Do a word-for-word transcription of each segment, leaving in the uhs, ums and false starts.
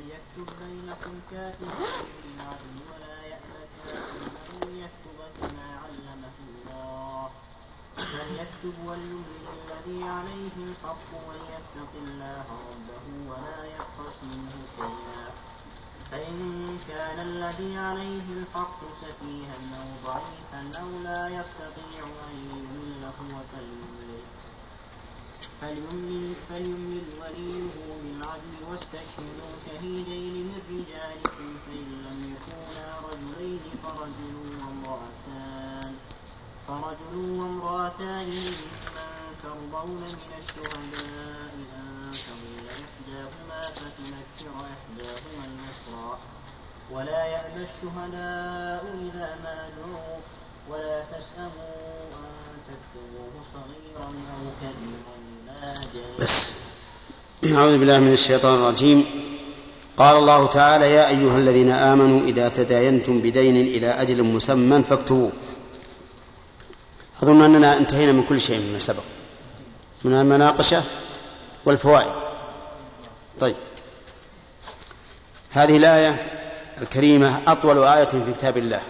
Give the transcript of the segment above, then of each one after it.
وليكتب بينكم كاتب بالعدل ولا يأبى كاتب أن يكتب كما علمه الله فليكتب وليملل الذي عليه الحق وليتق الله ربه ولا يبخس منه شيئا فإن كان الذي عليه الحق سفيها أو ضعيفا أو لا يستطيع أن يمل هو فليملل فليملل فليملل وليه بالعدل واستشهدوا شهيدين من رجالكم فإن لم يكونا رجلين فرجل وامرأتان فرجل وامرأتان ممن ترضون من الشهداء أن تضل إحداهما فتذكر إحداهما الأخرى ولا يأبى الشهداء إذا ما دعوا ولا تسأموا أن تكتبوه صغيرا أو كبيرا لا جاهل. بس أعوذ بالله من الشيطان الرجيم. قال الله تعالى: يا أيها الذين آمنوا إذا تداينتم بدين إلى أجل مسمى فاكتبوه. أظن أننا انتهينا من كل شيء مما سبق من المناقشة والفوائد. طيب، هذه الآية الكريمة أطول آية في كتاب الله،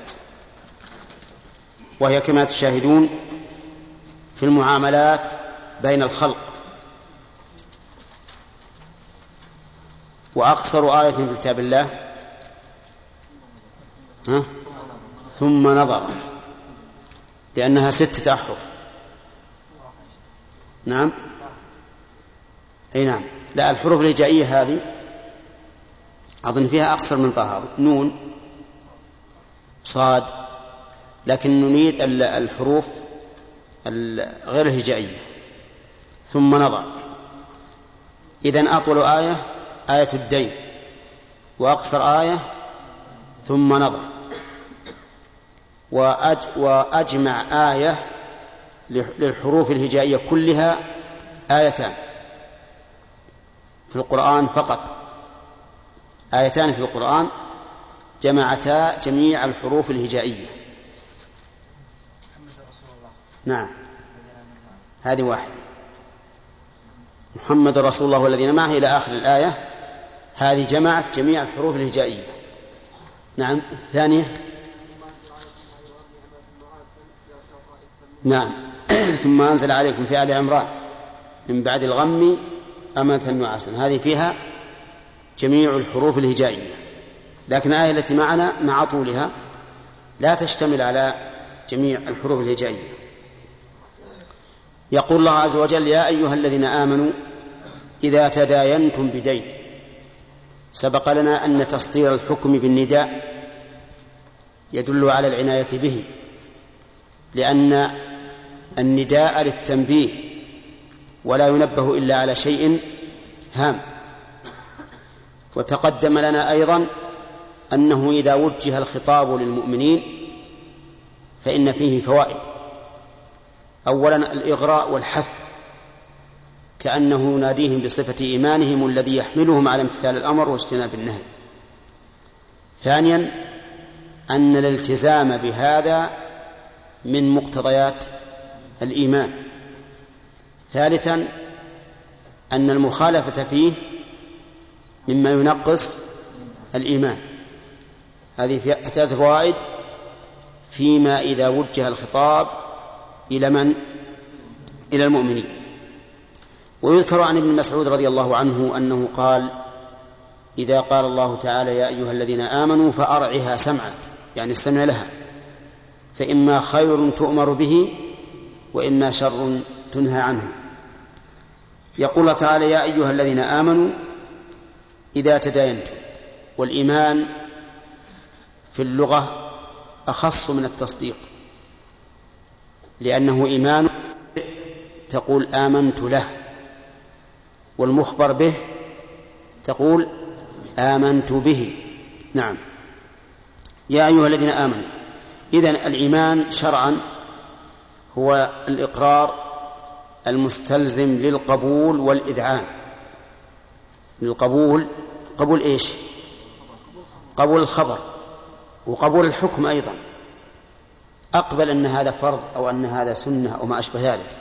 وهي كما تشاهدون في المعاملات بين الخلق، وأقصر آية في كتاب الله ها؟ ثم نظر، لأنها ستة أحرف. نعم أي نعم. لا، الحروف الهجائية هذه أظن فيها أقصر من طه، نون صاد، لكن نريد الحروف غير الهجائية. ثم نظر، إذن أطول آية آية الدين، وأقصر آية ثم نظر، وأج وأجمع آية للحروف الهجائية كلها آيتان في القرآن فقط، آيتان في القرآن جمعتا جميع الحروف الهجائية. نعم، هذه واحدة، محمد رسول الله والذين معه إلى آخر الآية، هذه جمعت جميع الحروف الهجائية. نعم. الثانية نعم ثم أنزل عليكم في آل عمران من بعد الغم أمنة نعاسا، هذه فيها جميع الحروف الهجائية، لكن الآية التي معنا مع طولها لا تشتمل على جميع الحروف الهجائية. يقول الله عز وجل: يا أيها الذين آمنوا إذا تداينتم بدين. سبق لنا أن تسطير الحكم بالنداء يدل على العناية به، لأن النداء للتنبيه ولا ينبه إلا على شيء هام. وتقدم لنا أيضا أنه إذا وجه الخطاب للمؤمنين فإن فيه فوائد. أولا الإغراء والحث، كأنه يناديهم بصفة إيمانهم الذي يحملهم على امتثال الأمر واجتناب النهي. ثانيا أن الالتزام بهذا من مقتضيات الإيمان. ثالثا أن المخالفة فيه مما ينقص الإيمان. هذه ثلاث فوائد فيما إذا وجه الخطاب إلى من؟ إلى المؤمنين. ويذكر عن ابن مسعود رضي الله عنه أنه قال: إذا قال الله تعالى يا أيها الذين آمنوا فأرعها سمعك، يعني استمع لها، فإما خير تؤمر به وإما شر تنهى عنه. يقول الله تعالى: يا أيها الذين آمنوا إذا تداينتم. والإيمان في اللغة أخص من التصديق، لأنه إيمان تقول آمنت له، والمخبر به تقول آمنت به. نعم. يا أيها الذين آمنوا. إذن الإيمان شرعا هو الإقرار المستلزم للقبول والإذعان. للقبول، قبول إيش؟ قبول الخبر وقبول الحكم أيضا، أقبل أن هذا فرض أو أن هذا سنة أو ما أشبه ذلك.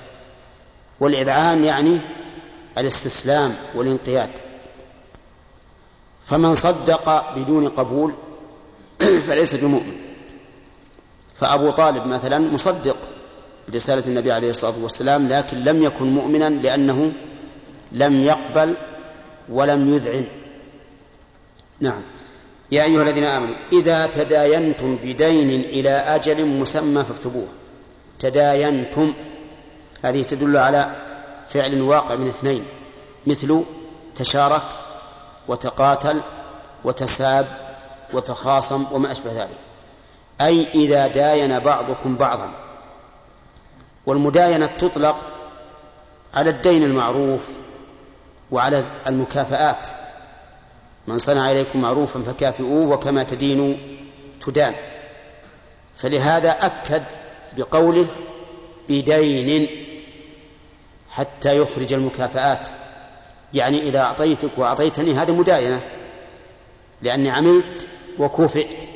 والإذعان يعني الاستسلام والانقياد. فمن صدق بدون قبول فليس بمؤمن. فأبو طالب مثلا مصدق برسالة النبي عليه الصلاة والسلام، لكن لم يكن مؤمنا لأنه لم يقبل ولم يذعن. نعم. يا أيها الذين آمنوا إذا تداينتم بدين إلى أجل مسمى فاكتبوه. تداينتم هذه تدل على فعل واقع من اثنين، مثل تشارك وتقاتل وتساب وتخاصم وما أشبه ذلك، أي إذا داين بعضكم بعضا. والمداينة تطلق على الدين المعروف وعلى المكافآت، من صنع إليكم معروفا فكافئوه وكما تدينوا تدان. فلهذا أكد بقوله بدين حتى يخرج المكافآت، يعني إذا أعطيتك وأعطيتني هذا مداينة لأني عملت وكوفئت.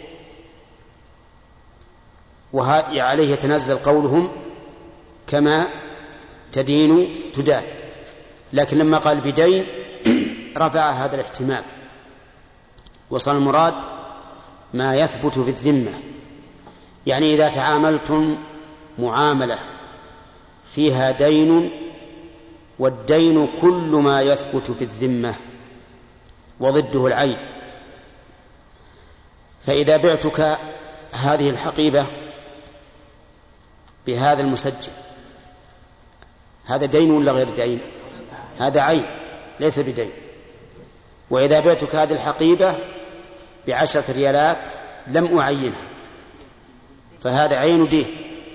وعليه يتنزل قولهم كما تدين تدان. لكن لما قال بدين رفع هذا الاحتمال، وصل المراد ما يثبت في الذمة. يعني إذا تعاملتم معاملة فيها دين، والدين كل ما يثبت في الذمة وضده العين، فإذا بعتك هذه الحقيبة بهذا المسجل، هذا دين ولا غير دين؟ هذا عين ليس بدين. وإذا بعتك هذه الحقيبة بعشرة ريالات لم أعينها، فهذا عين دين.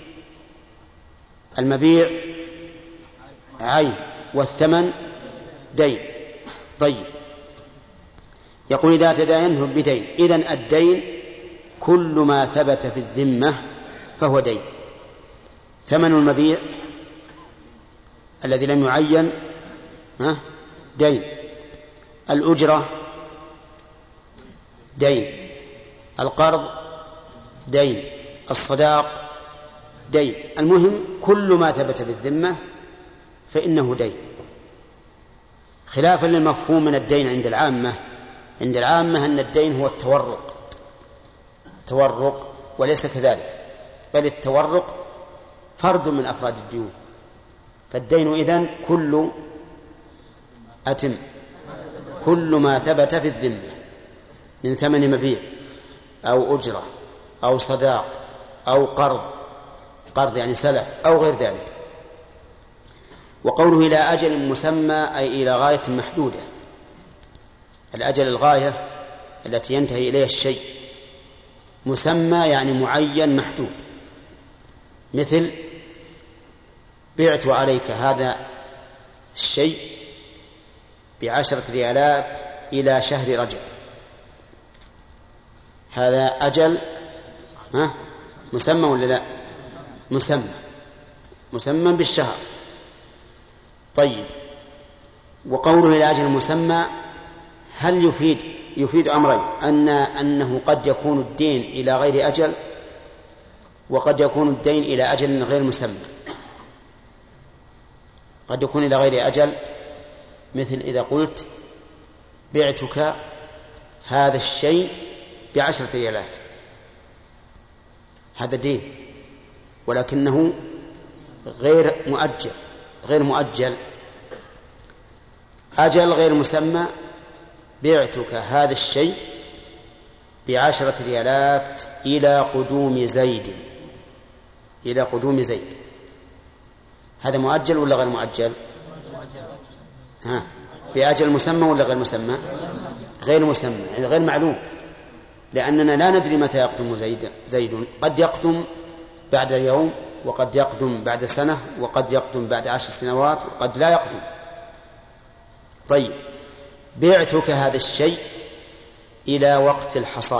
المبيع عين والثمن دين. طيب، يقول إذا تداينه بدين، إذن الدين كل ما ثبت في الذمة فهو دين. ثمن المبيع الذي لم يعين دين، الأجرة دين، القرض دين، الصداق دين. المهم كل ما ثبت في الذمة فإنه دين، خلافا للمفهوم من الدين عند العامة. عند العامة أن الدين هو التورق تورق وليس كذلك، بل التورق فرد من أفراد الديون. فالدين إذن كل أتم كل ما ثبت في الذمة من ثمن مبيع أو أجرة أو صداق أو قرض، قرض يعني سلف أو غير ذلك. وقوله إلى أجل مسمى أي إلى غاية محدودة. الأجل الغاية التي ينتهي إليها الشيء، مسمى يعني معين محدود. مثل بعت عليك هذا الشيء بعشرة ريالات إلى شهر رجب، هذا أجل ها مسمى ولا لا؟ مسمى مسمى بالشهر. طيب، وقوله إلى أجل مسمى هل يفيد يفيد أمرين، أن أنه قد يكون الدين إلى غير أجل، وقد يكون الدين إلى أجل غير مسمى. قد يكون إلى غير أجل، مثل إذا قلت بعتك هذا الشيء بعشرة ريالات، هذا دين ولكنه غير مؤجل غير مؤجل أجل غير مسمى. بعتك هذا الشيء بعشرة ريالات إلى قدوم زيد إلى قدوم زيد، هذا مؤجل ولا غير مؤجل؟ ها بأجل مسمى ولا غير مسمى؟ غير مسمى، يعني غير معلوم، لأننا لا ندري متى يقدم زيد زيد قد يقدم بعد يوم، وقد يقدم بعد سنة، وقد يقدم بعد عشر سنوات، وقد لا يقدم. طيب، بعتك هذا الشيء إلى وقت الحصاد،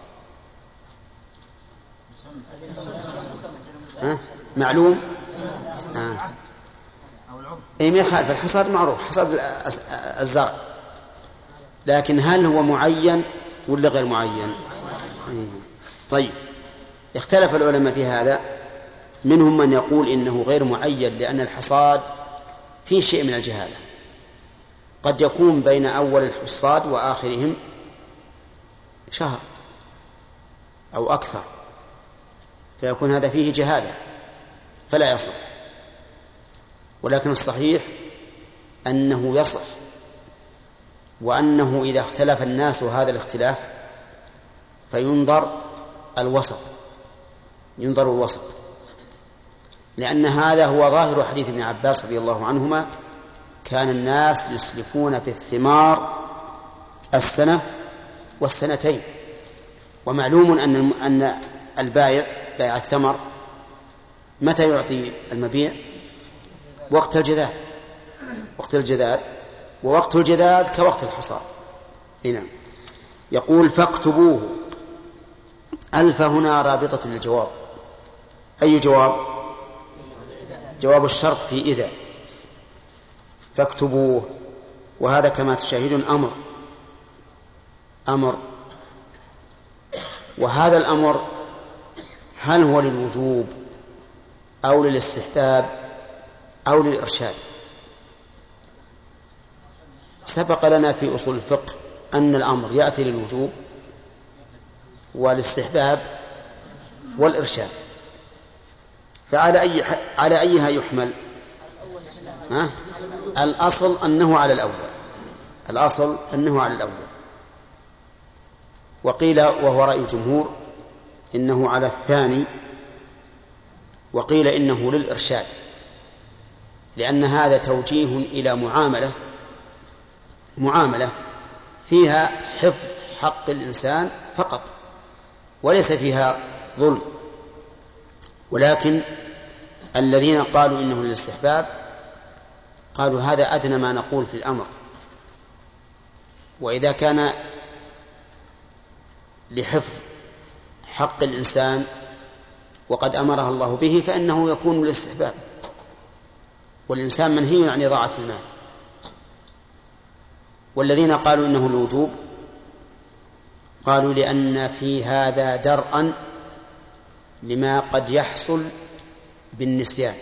ها؟ معلوم؟ آه. أي ما يخالف، الحصاد معروف، حصاد الزرع، لكن هل هو معين ولا غير معين؟ طيب، اختلف العلماء في هذا. منهم من يقول إنه غير معين لأن الحصاد فيه شيء من الجهالة، قد يكون بين أول الحصاد وآخرهم شهر أو أكثر، فيكون هذا فيه جهالة فلا يصح. ولكن الصحيح أنه يصح، وأنه إذا اختلف الناس هذا الاختلاف فينظر الوسط، ينظر الوسط، لأن هذا هو ظاهر حديث ابن عباس رضي الله عنهما: كان الناس يسلفون في الثمار السنة والسنتين. ومعلوم أن أن البائع بائع الثمر متى يعطي المبيع؟ وقت الجذاذ، وقت الجذاذ، ووقت الجذاذ كوقت الحصاد. هنا يقول: فاكتبوه. ألف هنا رابطة للجواب. أي جواب؟ جواب الشرط في إذا. فاكتبوه، وهذا كما تشاهدون أمر أمر وهذا الأمر هل هو للوجوب أو للاستحباب أو للإرشاد؟ سبق لنا في أصول الفقه أن الأمر يأتي للوجوب والاستحباب والإرشاد، فعلى أي على أيها يحمل؟ ها؟ الأصل أنه على الأول، الأصل أنه على الأول. وقيل وهو رأي الجمهور إنه على الثاني، وقيل إنه للإرشاد، لأن هذا توجيه إلى معاملة معاملة فيها حفظ حق الإنسان فقط، وليس فيها ظلم. ولكن الذين قالوا إنه للاستحباب قالوا هذا أدنى ما نقول في الأمر، وإذا كان لحفظ حق الإنسان وقد أمرها الله به فإنه يكون للاستحباب، والإنسان منهي عن إضاعة المال. والذين قالوا إنه الوجوب قالوا لأن في هذا درءا لما قد يحصل بالنسيان،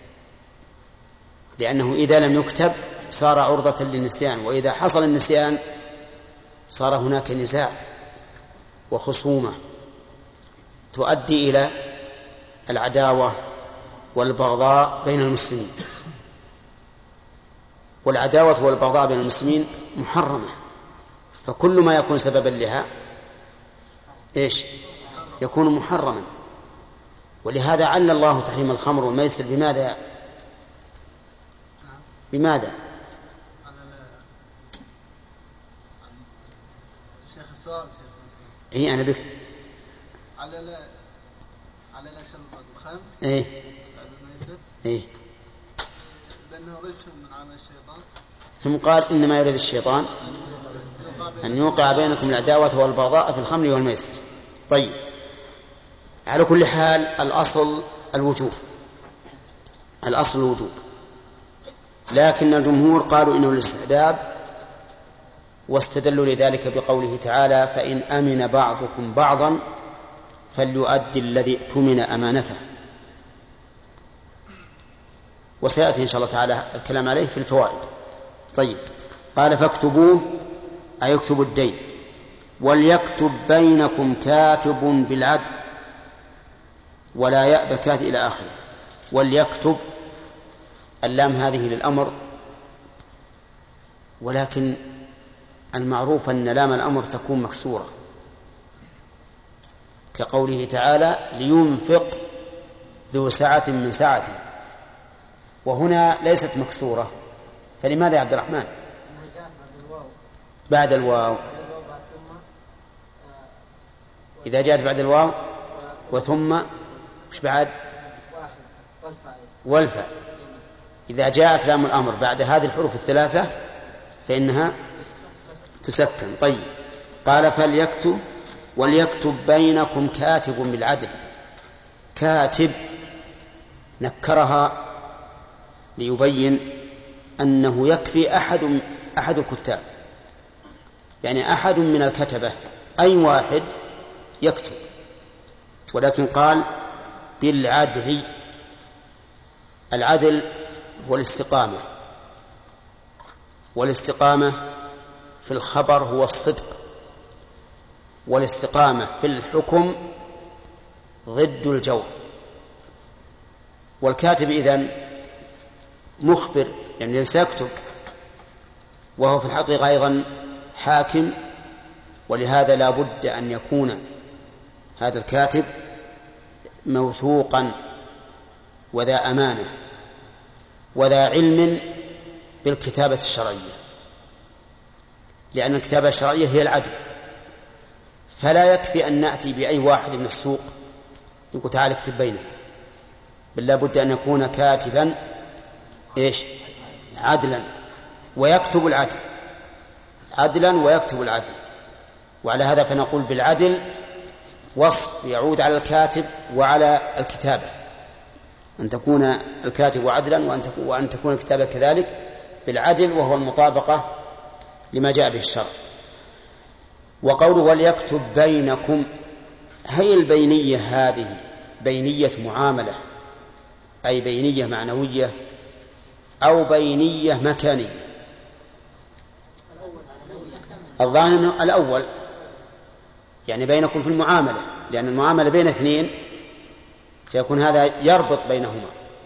لأنه إذا لم يكتب صار عرضة للنسيان، وإذا حصل النسيان صار هناك نزاع وخصومة تؤدي إلى العداوة والبغضاء بين المسلمين، والعداوة والبغضاء بين المسلمين محرمة، فكل ما يكون سببا لها إيش؟ يكون محرما. ولهذا عل الله تحريم الخمر والميسر بماذا؟ بماذا؟ شيخ السؤال إيه أنا بكتب على لا على لا شرب الخمر إيه الميسر إيه لأنه رجس من عمل الشيطان، ثم قال إنما يريد الشيطان أن يوقع بينكم العداوة والبغضاء في الخمر والميسر. طيب، على كل حال الأصل الوجوب، الأصل الوجوب، لكن الجمهور قالوا إنه الاستحباب، واستدلوا لذلك بقوله تعالى: فإن أمن بعضكم بعضا فليؤدي الذي اؤتمن أمانته. وسيأتي إن شاء الله تعالى الكلام عليه في الفوائد. طيب، قال: فاكتبوه أي اكتبوا الدين، وليكتب بينكم كاتب بالعدل ولا يأبى كاتب إلى آخره. وليكتب، اللام هذه للأمر، ولكن المعروف أن لام الأمر تكون مكسورة، كقوله تعالى: لينفق ذو سعة من سعته، وهنا ليست مكسورة، فلماذا يا عبد الرحمن؟ بعد الواو، إذا جاءت بعد الواو وثم وش بعد؟ والفاء. إذا جاءت لام الأمر بعد هذه الحروف الثلاثة فإنها تسكن. طيب، قال: فليكتب وليكتب بينكم كاتب بالعدل. كاتب نكرها ليبين أنه يكفي أحد أحد الكتاب، يعني أحد من الكتبة، أي واحد يكتب، ولكن قال بالعدل. العدل هو الاستقامة، والاستقامة في الخبر هو الصدق، والاستقامة في الحكم ضد الجور. والكاتب إذن مخبر يعني ليس يكتب، وهو في الحقيقة أيضا حاكم، ولهذا لا بد أن يكون هذا الكاتب موثوقا وذا أمانة وذا علم بالكتابة الشرعية، لأن الكتابة الشرعية هي العدل. فلا يكفي أن نأتي بأي واحد من السوق يقول تعال اكتب بيننا، بل لا بد أن يكون كاتبا إيش عدلا ويكتب العدل، عدلا ويكتب العدل. وعلى هذا فنقول بالعدل وصف يعود على الكاتب وعلى الكتابة، أن تكون الكاتب عدلا وأن تكون الكتابة كذلك بالعدل، وهو المطابقة لما جاء به الشرع. وقوله وليكتب بينكم، هي البينية هذه بينية معاملة أي بينية معنوية أو بينية مكانية؟ الظاهر الأول، يعني بينكم في المعاملة، لأن المعاملة بين اثنين فيكون هذا يربط بينهما.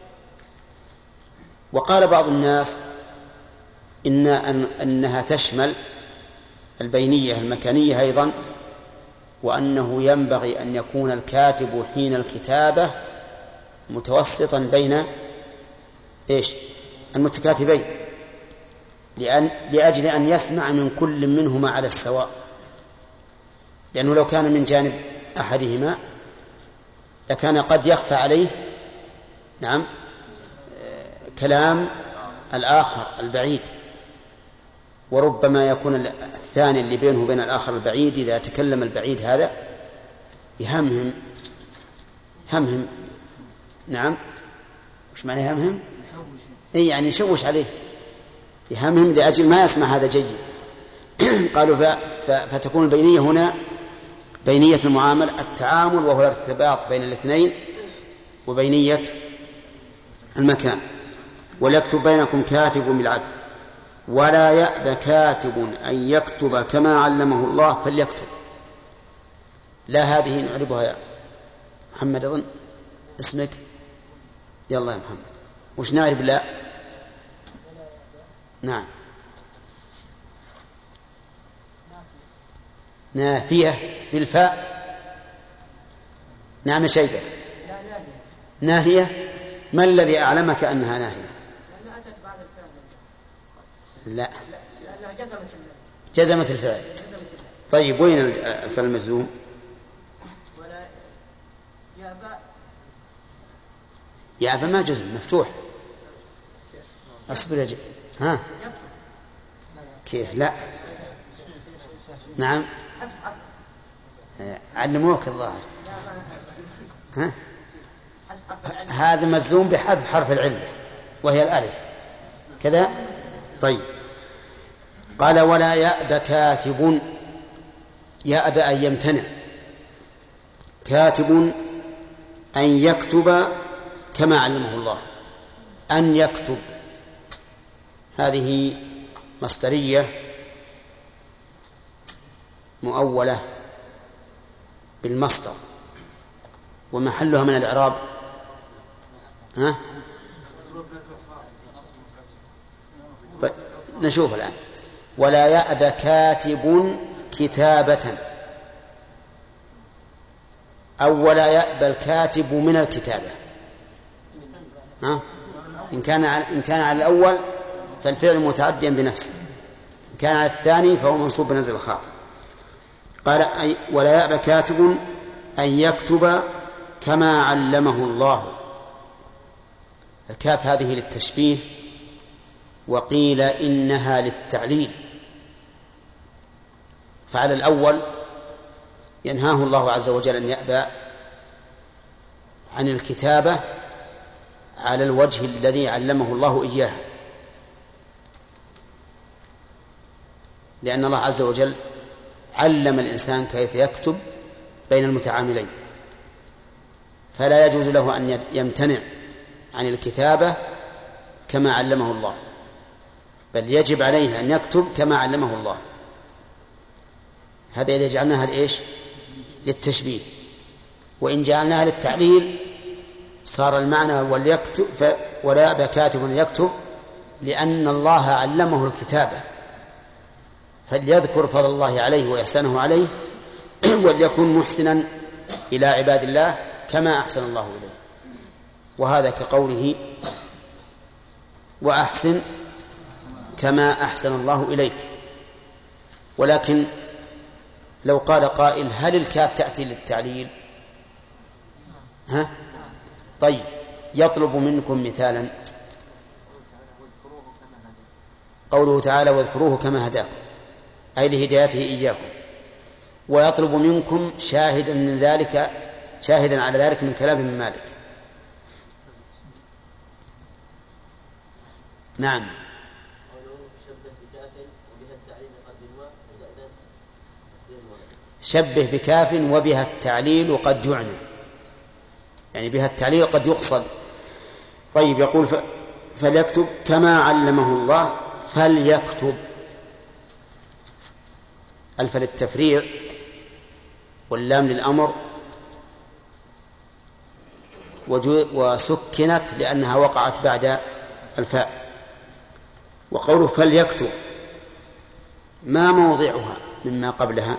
وقال بعض الناس إن أنها تشمل البينية المكانية أيضا، وأنه ينبغي أن يكون الكاتب حين الكتابة متوسطا بين إيش المتكاتبين، لأن لأجل أن يسمع من كل منهما على السواء، لأنه لو كان من جانب أحدهما لكان قد يخفى عليه نعم كلام الآخر البعيد، وربما يكون الثاني اللي بينه وبين الآخر البعيد إذا تكلم البعيد هذا يهمهم همهم نعم وش معنى يهمهم؟ إيه يعني يشوش عليه، يهمهم لأجل ما يسمع هذا جيد. قالوا فتكون البينية هنا بينية المعامل التعامل، وهو الارتباط بين الاثنين، وبينية المكان. وليكتب بينكم كاتب بالعدل ولا يأبى كاتب أن يكتب كما علمه الله فليكتب. لا هذه نعربها يا محمد، أظن اسمك يلا يا محمد، وش نعرب؟ لا نعم نافية بالفاء. نعم شيبة ناهية. ما الذي أعلمك أنها ناهية؟ لا جزمت الفعل. طيب وين الفعل المجزوم؟ يأبى ما جزم مفتوح. أصبر يجب ها كيف؟ لا نعم علموك الظاهر. ها هذا مجزوم بحذف حرف العلة وهي الألف كذا. طيب قال ولا يأبى كاتب، يأبى أن يمتنع، كاتب أن يكتب كما علمه الله. أن يكتب هذه مصدرية مؤولة بالمصدر، ومحلها من الإعراب ها؟ طيب نشوف الآن. ولا يأبى كاتب كتابة، أو ولا يأبى الكاتب من الكتابة. ها؟ إن كان إن كان على الأول فالفعل متعديا بنفسه، إن كان على الثاني فهو منصوب بنزل الخاء. قال ولا يأبى كاتب أن يكتب كما علمه الله. الكاف هذه للتشبيه، وقيل إنها للتعليل. فعلى الأول ينهاه الله عز وجل أن يأبى عن الكتابة على الوجه الذي علمه الله إياه، لأن الله عز وجل علم الإنسان كيف يكتب بين المتعاملين، فلا يجوز له أن يمتنع عن الكتابة كما علمه الله، بل يجب عليه أن يكتب كما علمه الله. هذا إذا جعلناها لإيش؟ للتشبيه. وإن جعلناها للتعليل صار المعنى وليكتب ولا يأبى كاتب يكتب، لأن الله علمه الكتابة فليذكر فضل الله عليه وإحسانه عليه وليكن محسنا إلى عباد الله كما أحسن الله إليه. وهذا كقوله وأحسن كما أحسن الله إليك. ولكن لو قال قائل هل الكاف تأتي للتعليل؟ ها؟ طيب يطلب منكم مثالا. قوله تعالى واذكروه كما هداكم أي لهدايته إياكم، ويطلب منكم شاهدا من ذلك شاهدا على ذلك من كلام ابن مالك. نعم. شبه بكاف وبها التعليل قد يعنى، يعني بها التعليل قد يقصد. طيب يقول فليكتب كما علمه الله. فليكتب ألف للتفريع واللام للأمر وسكنت لأنها وقعت بعد الفاء. وقوله فليكتب ما موضعها مما قبلها؟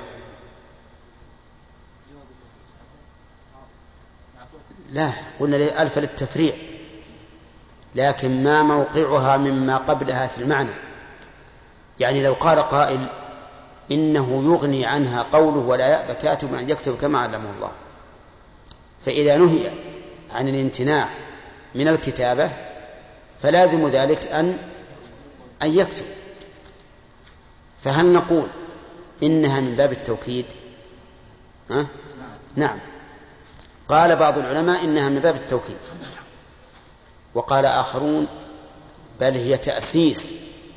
لا، قلنا ألف للتفريع، لكن ما موقعها مما قبلها في المعنى. يعني لو قال قائل إنه يغني عنها قوله ولا يأبى كاتب أن يكتب كما علمه الله، فإذا نهي عن الامتناع من الكتابة فلازم ذلك أن أن يكتب. فهل نقول إنها من باب التوكيد؟ ها؟ نعم. قال بعض العلماء إنها من باب التوكيد، وقال آخرون بل هي تأسيس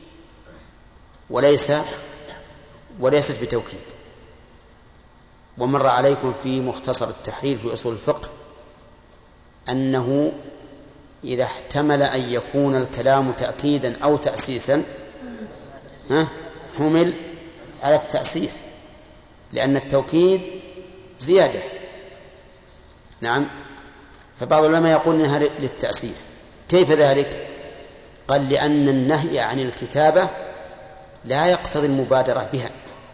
وليس وليست بتوكيد. ومر عليكم في مختصر التحرير في أصول الفقه أنه إذا احتمل أن يكون الكلام تأكيدا أو تأسيسا ها حمل على التأسيس، لأن التوكيد زيادة. نعم. فبعض العلماء يقول إنها للتأسيس. كيف ذلك؟ قال لأن النهي عن الكتابة لا يقتضي المبادرة بها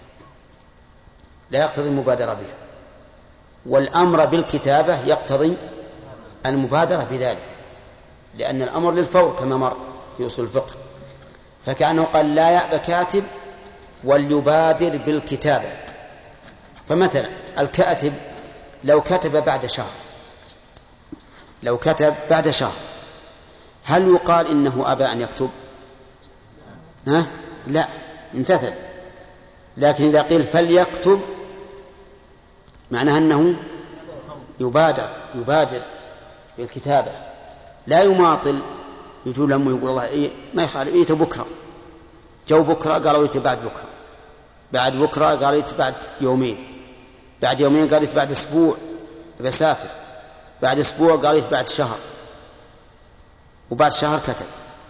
لا يقتضي المبادرة بها والأمر بالكتابة يقتضي المبادرة بذلك، لأن الأمر للفور كما مر في أصول الفقه. فكأنه قال لا يأبى كاتب وليبادر بالكتابة. فمثلا الكاتب لو كتب بعد شهر لو كتب بعد شهر هل يقال إنه أبى أن يكتب؟ ها؟ لا، امتثل. لكن إذا قيل فليكتب معناها أنه يبادر يبادر بالكتابة، لا يماطل. يجول لهم يقول الله إيه ما يفعل إيه بكرة، جو بكرة قالوا إيه بعد بكرة، بعد بكرة قالوا إيه بعد يومين، بعد يومين قالوا إيه بعد أسبوع بسافر، بعد أسبوع قالوا إيه بعد شهر، وبعد شهر كتب.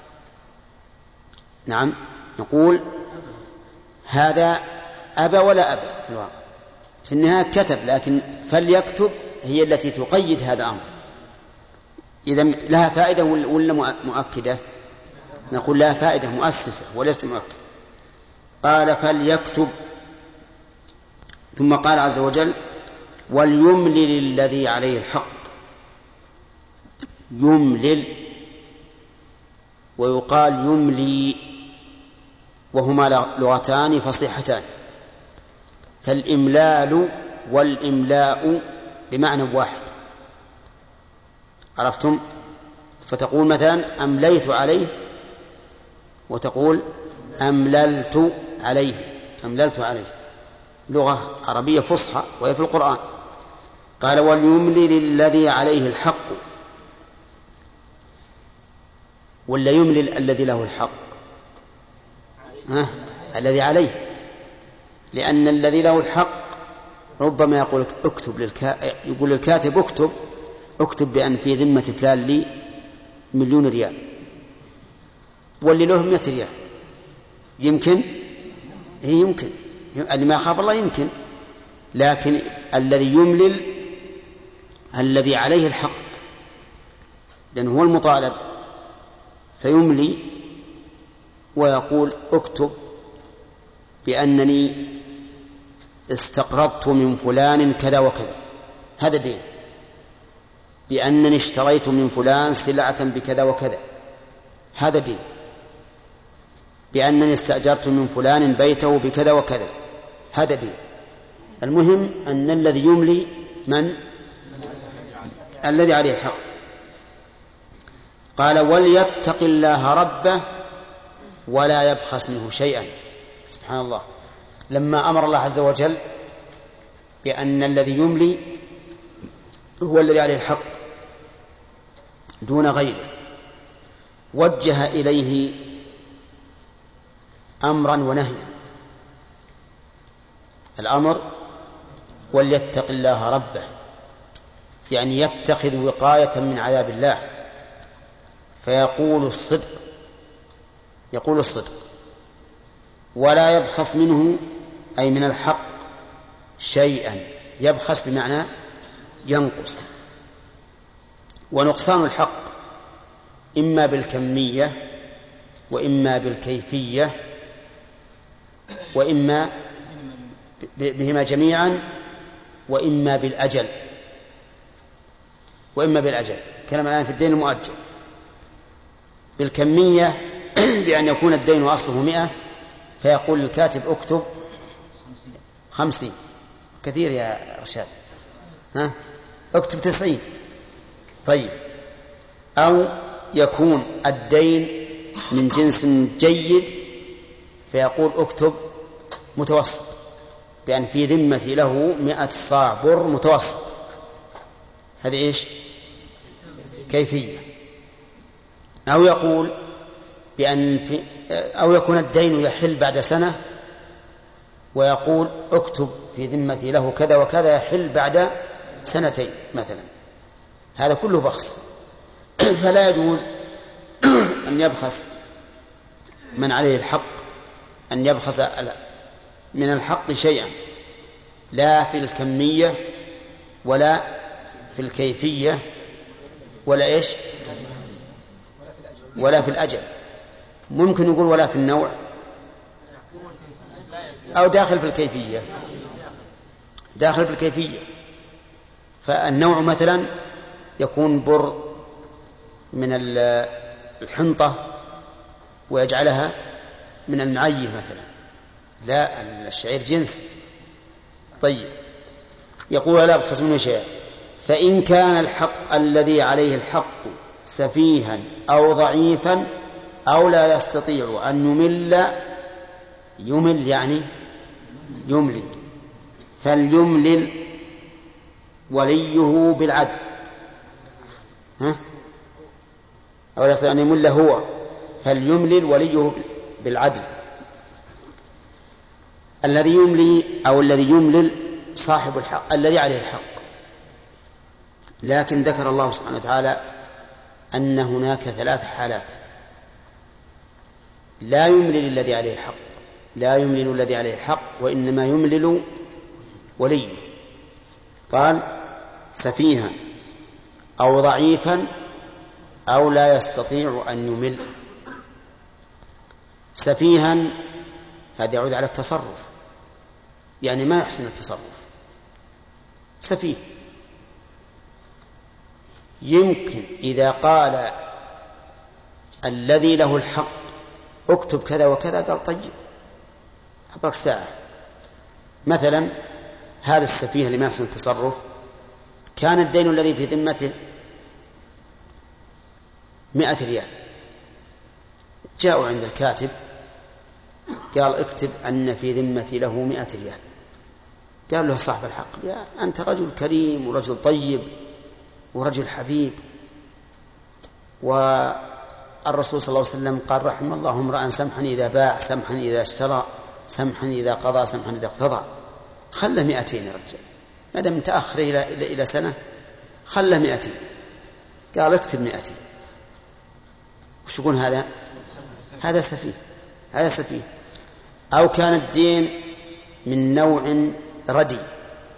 نعم. نقول هذا أبى ولا أبى في الواقع، في النهاية كتب، لكن فليكتب هي التي تقيد هذا الأمر. إذا لها فائدة ولا مؤكدة؟ نقول لها فائدة مؤسسة وليست مؤكدة. قال فليكتب، ثم قال عز وجل وليملل الذي عليه الحق. يملل ويقال يملي، وهما لغتان فصيحتان. فالإملال والإملاء بمعنى واحد، عرفتم؟ فتقول مثلا أمليت عليه، وتقول أمللت عليه أمللت عليه لغة عربية فصحى وهي في القرآن. قال وليملل الذي عليه الحق، ولا يملل الذي له الحق؟ ها؟ الذي عليه، لأن الذي له الحق ربما يقول اكتب للكا... يقول للكاتب اكتب اكتب بأن في ذمة فلان لي مليون ريال، واللي له مئة ريال. يمكن هي يمكن اللي ما خاف الله يمكن لكن الذي يملل الذي عليه الحق، لأنه هو المطالب، فيملي ويقول اكتب بأنني استقرضت من فلان كذا وكذا، هذا دين. بأنني اشتريت من فلان سلعة بكذا وكذا، هذا دين. بأنني استأجرت من فلان بيته بكذا وكذا، هذا دين. المهم أن الذي يملي من الذي عليه الحق. قال وليتق الله ربه ولا يبخس منه شيئا. سبحان الله، لما أمر الله عز وجل بأن الذي يملي هو الذي عليه الحق دون غيره، وجه إليه أمرا ونهيا. الأمر وليتق الله ربه، يعني يتخذ وقاية من عذاب الله، فيقول الصدق، يقول الصدق، ولا يبخس منه أي من الحق شيئا. يبخس بمعنى ينقص. ونقصان الحق إما بالكمية وإما بالكيفية وإما بهما جميعا وإما بالأجل وإما بالأجل كلام الآن في الدين المؤجل. بالكمية بأن يكون الدين أصله مئة فيقول الكاتب اكتب خمسين، كثير يا رشاد، ها اكتب تسعين. طيب، أو يكون الدين من جنس جيد فيقول اكتب متوسط، بأن في ذمتي له مئة صاع بر متوسط، هذه إيش؟ كيفية. أو يقول بأن في أو يكون الدين يحل بعد سنة ويقول اكتب في ذمتي له كذا وكذا يحل بعد سنتين مثلا، هذا كله بخس. فلا يجوز أن يبخس من عليه الحق، أن يبخس من الحق شيئا، لا في الكمية ولا في الكيفية ولا إيش ولا في الأجل. ممكن يقول ولا في النوع، أو داخل في الكيفية، داخل في الكيفية. فالنوع مثلا يكون بر من الحنطة ويجعلها من المعيه مثلا، لا، الشعير جنس. طيب، يقول لا يبخس منه شيئا. فإن كان الحق الذي عليه الحق سفيها أو ضعيفا أو لا يستطيع أن يمل، يمل يعني يملي، فليملل وليه بالعدل. ها؟ أو لا يستطيع أن يمل هو، فليملل وليه بالعدل. الذي يملي أو الذي يملل صاحب الحق الذي عليه الحق. لكن ذكر الله سبحانه وتعالى أن هناك ثلاث حالات: لا يملل الذي عليه الحق، لا يملل الذي عليه الحق، وإنما يملل وليه. قال سفيها أو ضعيفا أو لا يستطيع أن يمل. سفيها هذا يعود على التصرف، يعني ما يحسن التصرف، سفيه. يمكن إذا قال الذي له الحق اكتب كذا وكذا قال طيب أبرك ساعة. مثلا هذا السفيه اللي ما يحسن التصرف كان الدين الذي في ذمته مئة ريال، جاءوا عند الكاتب قال اكتب أن في ذمتي له مئة ريال. قال له صاحب الحق يا أنت رجل كريم ورجل طيب ورجل حبيب، والرسول صلى الله عليه وسلم قال رحم الله امرأ سمحا إذا باع سمحا إذا اشترى سمحا إذا قضى سمحا إذا اقتضى. خله مئتين يا رجال، ما دام متأخر إلى, إلى, إلى سنة خله مئتين. قال اكتب مئتين. وش يقول هذا؟ هذا سفيه، هذا سفيه. أو كان الدين من نوع ردي،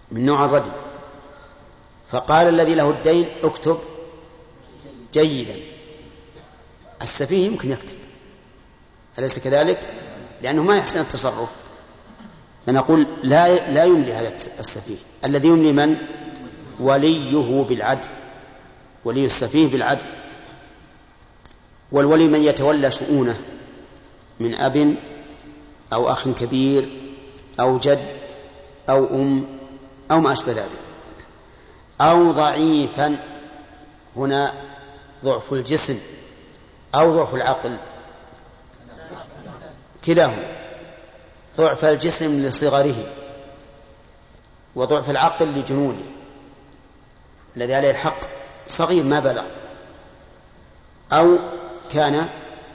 من نوع الردي. فقال الذي له الدين اكتب جيدا. السفيه يمكن يكتب، أليس كذلك؟ لأنه ما يحسن التصرف، فنقول لا لا يملي هذا السفيه. الذي يملي من؟ وليه بالعدل، ولي السفيه بالعدل. والولي من يتولى شؤونه من أب أو أخ كبير أو جد أو أم أو ما أشبه ذلك. أو ضعيفا، هنا ضعف الجسم أو ضعف العقل، كلاهما. ضعف الجسم لصغره، وضعف العقل لجنونه، الذي عليه الحق صغير ما بلغ، أو كان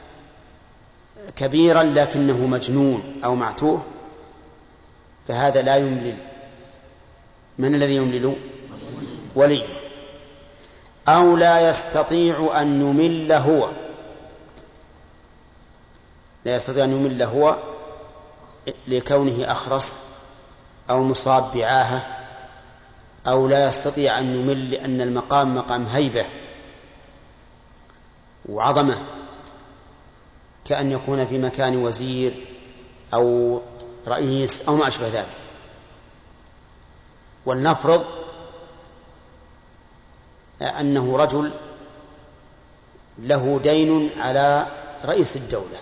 كبيرا لكنه مجنون أو معتوه، فهذا لا يملل. من الذي يملل؟ ولي. أو لا يستطيع أن يمل هو، لا يستطيع أن يمل هو لكونه أخرس أو مصاب بعاهة، أو لا يستطيع أن يمل لأن المقام مقام هيبة وعظمة، كأن يكون في مكان وزير أو رئيس أو ما أشبه ذلك. ولنفرض أنه رجل له دين على رئيس الدولة،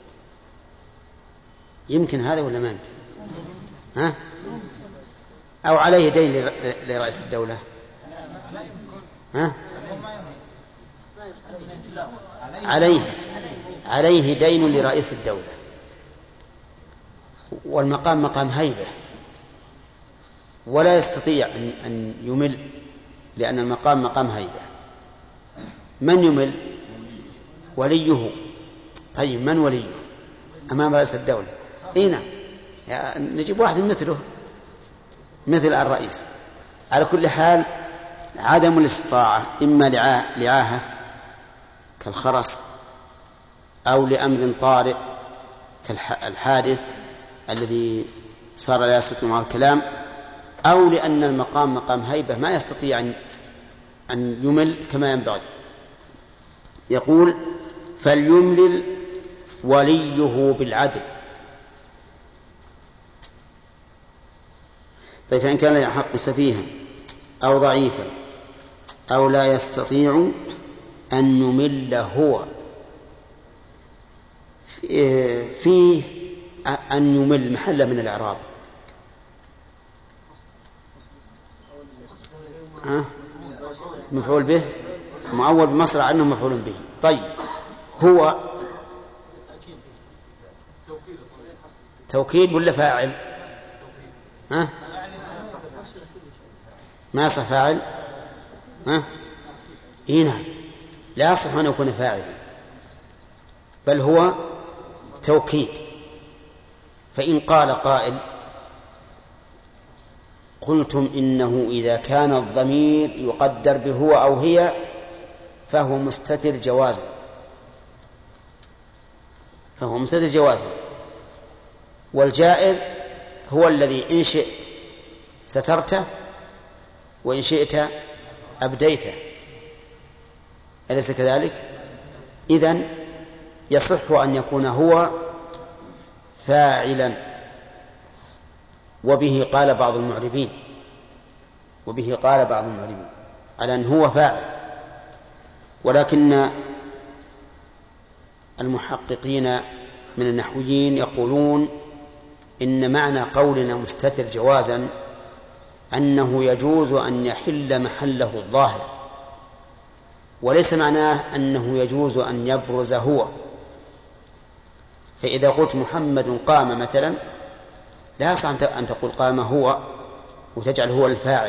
يمكن هذا ولا ما يمكن؟ ها؟ أو عليه دين لرئيس الدولة، ها؟ عليه عليه دين لرئيس الدولة، والمقام مقام هيبة، ولا يستطيع أن يمل لأن المقام مقام هيبة. من يمل؟ وليه. طيب من وليه أمام رئيس الدولة؟ إينا نجيب واحد مثله، مثل الرئيس. على كل حال عدم الاستطاعة إما لعاهة كالخرس، أو لأمر طارئ كالحادث الذي صار لا يستطيع معه الكلام، أو لأن المقام مقام هيبة ما يستطيع أن يمل كما ينبغي. يقول فليملل وليه بالعدل. طيب فإن كان لا يحق سفيها أو ضعيفا أو لا يستطيع أن يمل هو، فيه أن يمل محل من الإعراب. ها؟ مفعول به مؤول بمصرع أنه مفعول به. طيب هو توكيد ولا فاعل؟ ها؟ ما يصح فاعل؟ ها؟ إيه نعم، لا يصح أن يكون فاعلا، بل هو توكيد. فإن قال قائل قلتم إنه إذا كان الضمير يقدر بهو أو هي فهو مستتر جوازا، فهو مستتر جوازا، والجائز هو الذي إن شئت سترته وإن شئت أبديته، أليس كذلك؟ إذن يصح أن يكون هو فاعلا، وبه قال بعض المعربين وبه قال بعض المعربين على أن هو فاعل. ولكن المحققين من النحويين يقولون إن معنى قولنا مستتر جوازا أنه يجوز أن يحل محله الظاهر، وليس معناه أنه يجوز أن يبرز هو. فإذا قلت محمد قام مثلا لا يصح أن تقول قام هو وتجعل هو الفاعل،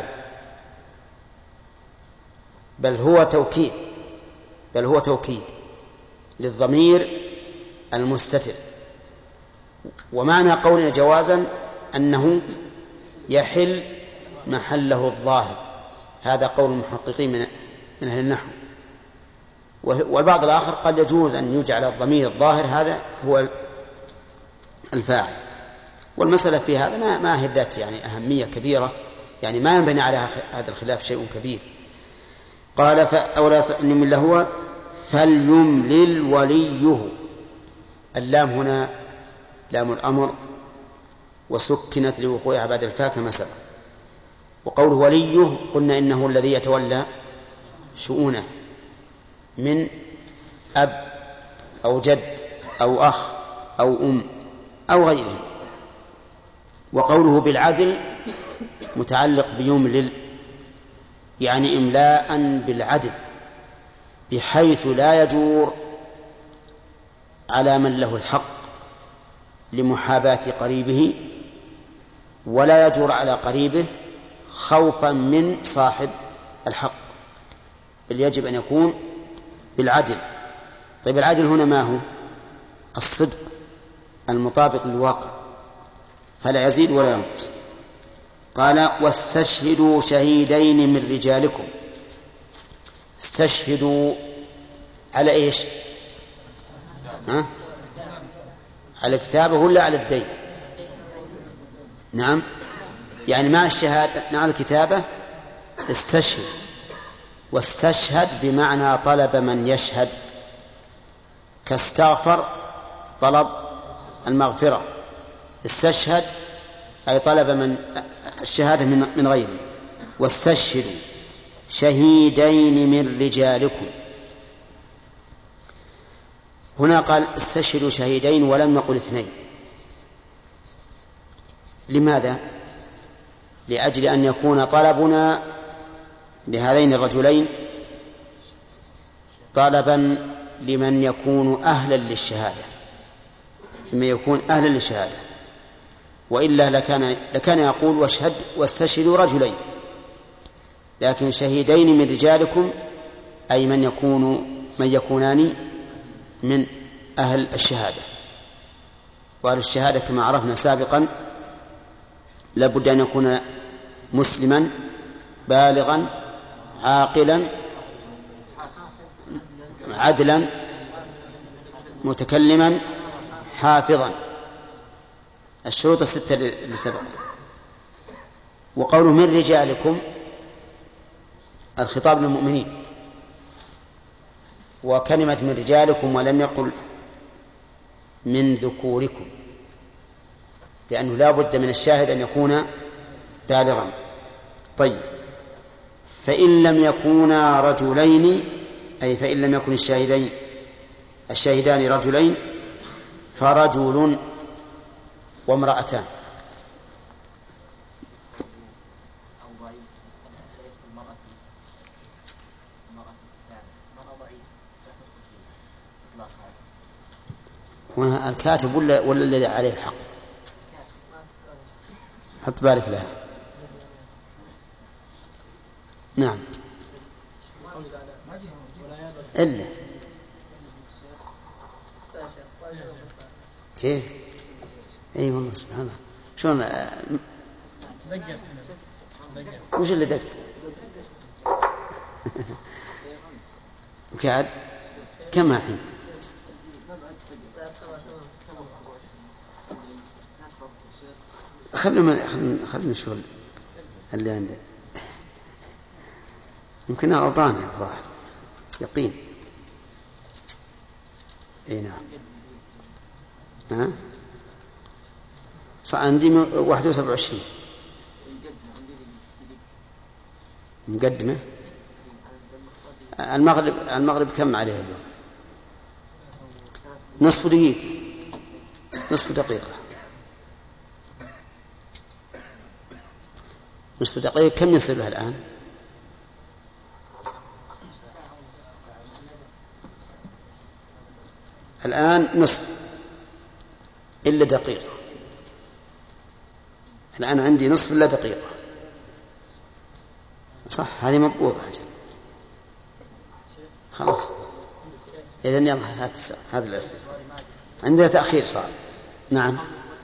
بل هو توكيد بل هو توكيد للضمير المستتر. ومعنى قولنا جوازا أنه يحل محله الظاهر، هذا قول المحققين من من أهل النحو. والبعض الآخر قد يجوز أن يجعل الضمير الظاهر هذا هو الفاعل. والمسألة في هذا ما ما هي ذات يعني أهمية كبيرة، يعني ما ينبني على هذا الخلاف شيء كبير. قال أولا يمل هو فليملل وليه. اللام هنا لام الأمر وسكنت لوقوعها بعد الفاء كما سبق. وقوله وليه قلنا إنه الذي يتولى شؤونه من أب أو جد أو أخ أو أم أو غيرهم. وقوله بالعدل متعلق بيملل يعني إملاء بالعدل بحيث لا يجور على من له الحق لمحاباة قريبه ولا يجور على قريبه خوفا من صاحب الحق، بل يجب أن يكون بالعدل. طيب العدل هنا ما هو؟ الصدق المطابق للواقع فلا يزيد ولا ينقص. قال واستشهدوا شهيدين من رجالكم. استشهدوا على ايش؟ ها؟ على الكتابة ولا على الدين؟ نعم، يعني مع الشهادة مع الكتابة استشهد. واستشهد بمعنى طلب من يشهد، كاستغفر طلب المغفرة. استشهد أي طلب من الشهادة من غيره. واستشهدوا شهيدين من رجالكم. هنا قال استشهدوا شهيدين ولم نقل اثنين. لماذا؟ لأجل أن يكون طلبنا لهذين الرجلين طلبا لمن يكون أهلا للشهادة، لمن يكون أهلا للشهادة، وإلا لكان, لكان يقول واشهد واستشهدوا رجلين، لكن شهيدين من رجالكم أي من يكون من يكونان من أهل الشهادة. وأهل الشهادة كما عرفنا سابقا لابد أن يكون مسلما بالغا عاقلا عدلا متكلما حافظا، الشروط الستة اللي سبق. وقوله من رجالكم الخطاب للمؤمنين، وكلمة من رجالكم ولم يقل من ذكوركم، لأنه لا بد من الشاهد أن يكون بالغا. طيب فإن لم يكونا رجلين أي فإن لم يكن الشاهدين الشاهدان رجلين فرجل وامرأتان. هنا الكاتب ولا, ولا الذي عليه الحق؟ حط بالك لها. نعم إلا كيف؟ اي والله سبحان الله. شلون دقت وش اللي دقت؟ وكاد كم الحين؟ خلنا خلنا نشوف اللي عنده، يمكنها غلطان الظاهر يقين. اي نعم. ها صار عندي واحد وسبع وعشرين مقدمة. المغرب المغرب كم عليه اليوم؟ نصف دقيقة نصف دقيقة نصف دقيقة كم يصير له الآن؟ الآن نصف إلا دقيقة. الآن عندي نصف إلا دقيقة. صح هذه مضبوطة. خلاص إذن يلا هذا الأسئلة عندنا تأخير صار. نعم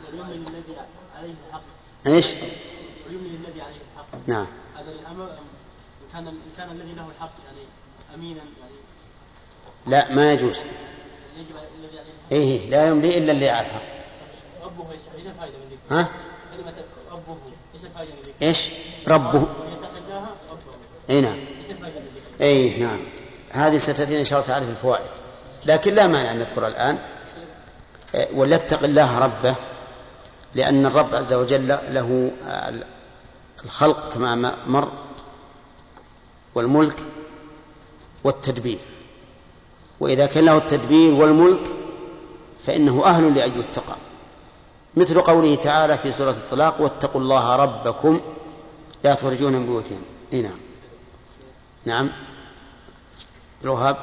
ايش؟ الذي عليه الحق. نعم هذا الأمر كان كان الذي له الحق يعني أمينا يعني لا ما يجوز. يجب الذي عليه الحق. إيه لا يملي إلا اللي على الحق. ربه يشهد فائدة من ذلك. ها؟ كلمة ربه ايش الفائدة اللي ايش ربه؟ يتقداها ربه. اي نعم. ايش الفائدة اللي اي نعم، هذه ستأتينا ان شاء الله تعالى في الفوائد، لكن لا مانع ان نذكر الان. وليتق الله ربه، لأن الرب عز وجل له الخلق كما مر، والملك والتدبير، وإذا كان له التدبير والملك فإنه أهل لأن يتقى، مثل قوله تعالى في سورة الطلاق: واتقوا الله ربكم لا تخرجون من بيوتهم. إيه نعم. نعم الوهاب.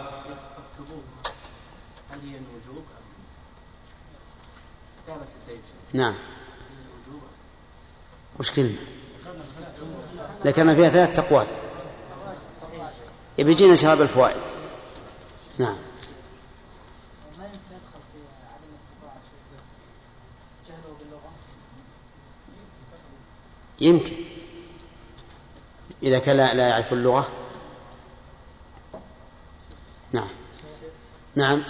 نعم. وش كلمة ذكرنا فيها ثلاث تقوال، يبيجينا شباب الفوائد. نعم. يمكن إذا كان لا يعرف اللغة. نعم. نعم.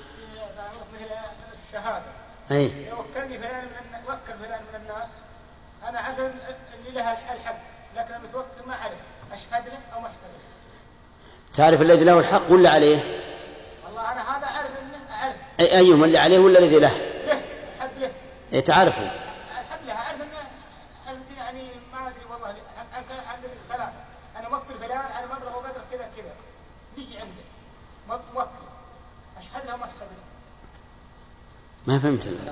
الشهادة. أي. وكلني فلان من وكل فلان من الناس، أنا عارف اللي لها الحق، لكن المتوكل ما أعرف أشهد له أو ما أشهد له. تعرف الذي له الحق ولا عليه؟ والله أنا هذا أعرف إنه أعرف. أي أيهما اللي عليه ولا الذي له؟ له الحق له. إيه تعرفه؟ الحق له أعرف إنه يعني ما أدري والله أنا كان عندي ثلاثة، أنا موكل فلان على مبلغ وقدر كذا كذا، نيجي عنده موكل أشهد له وما أشهد له. ما فهمت الله.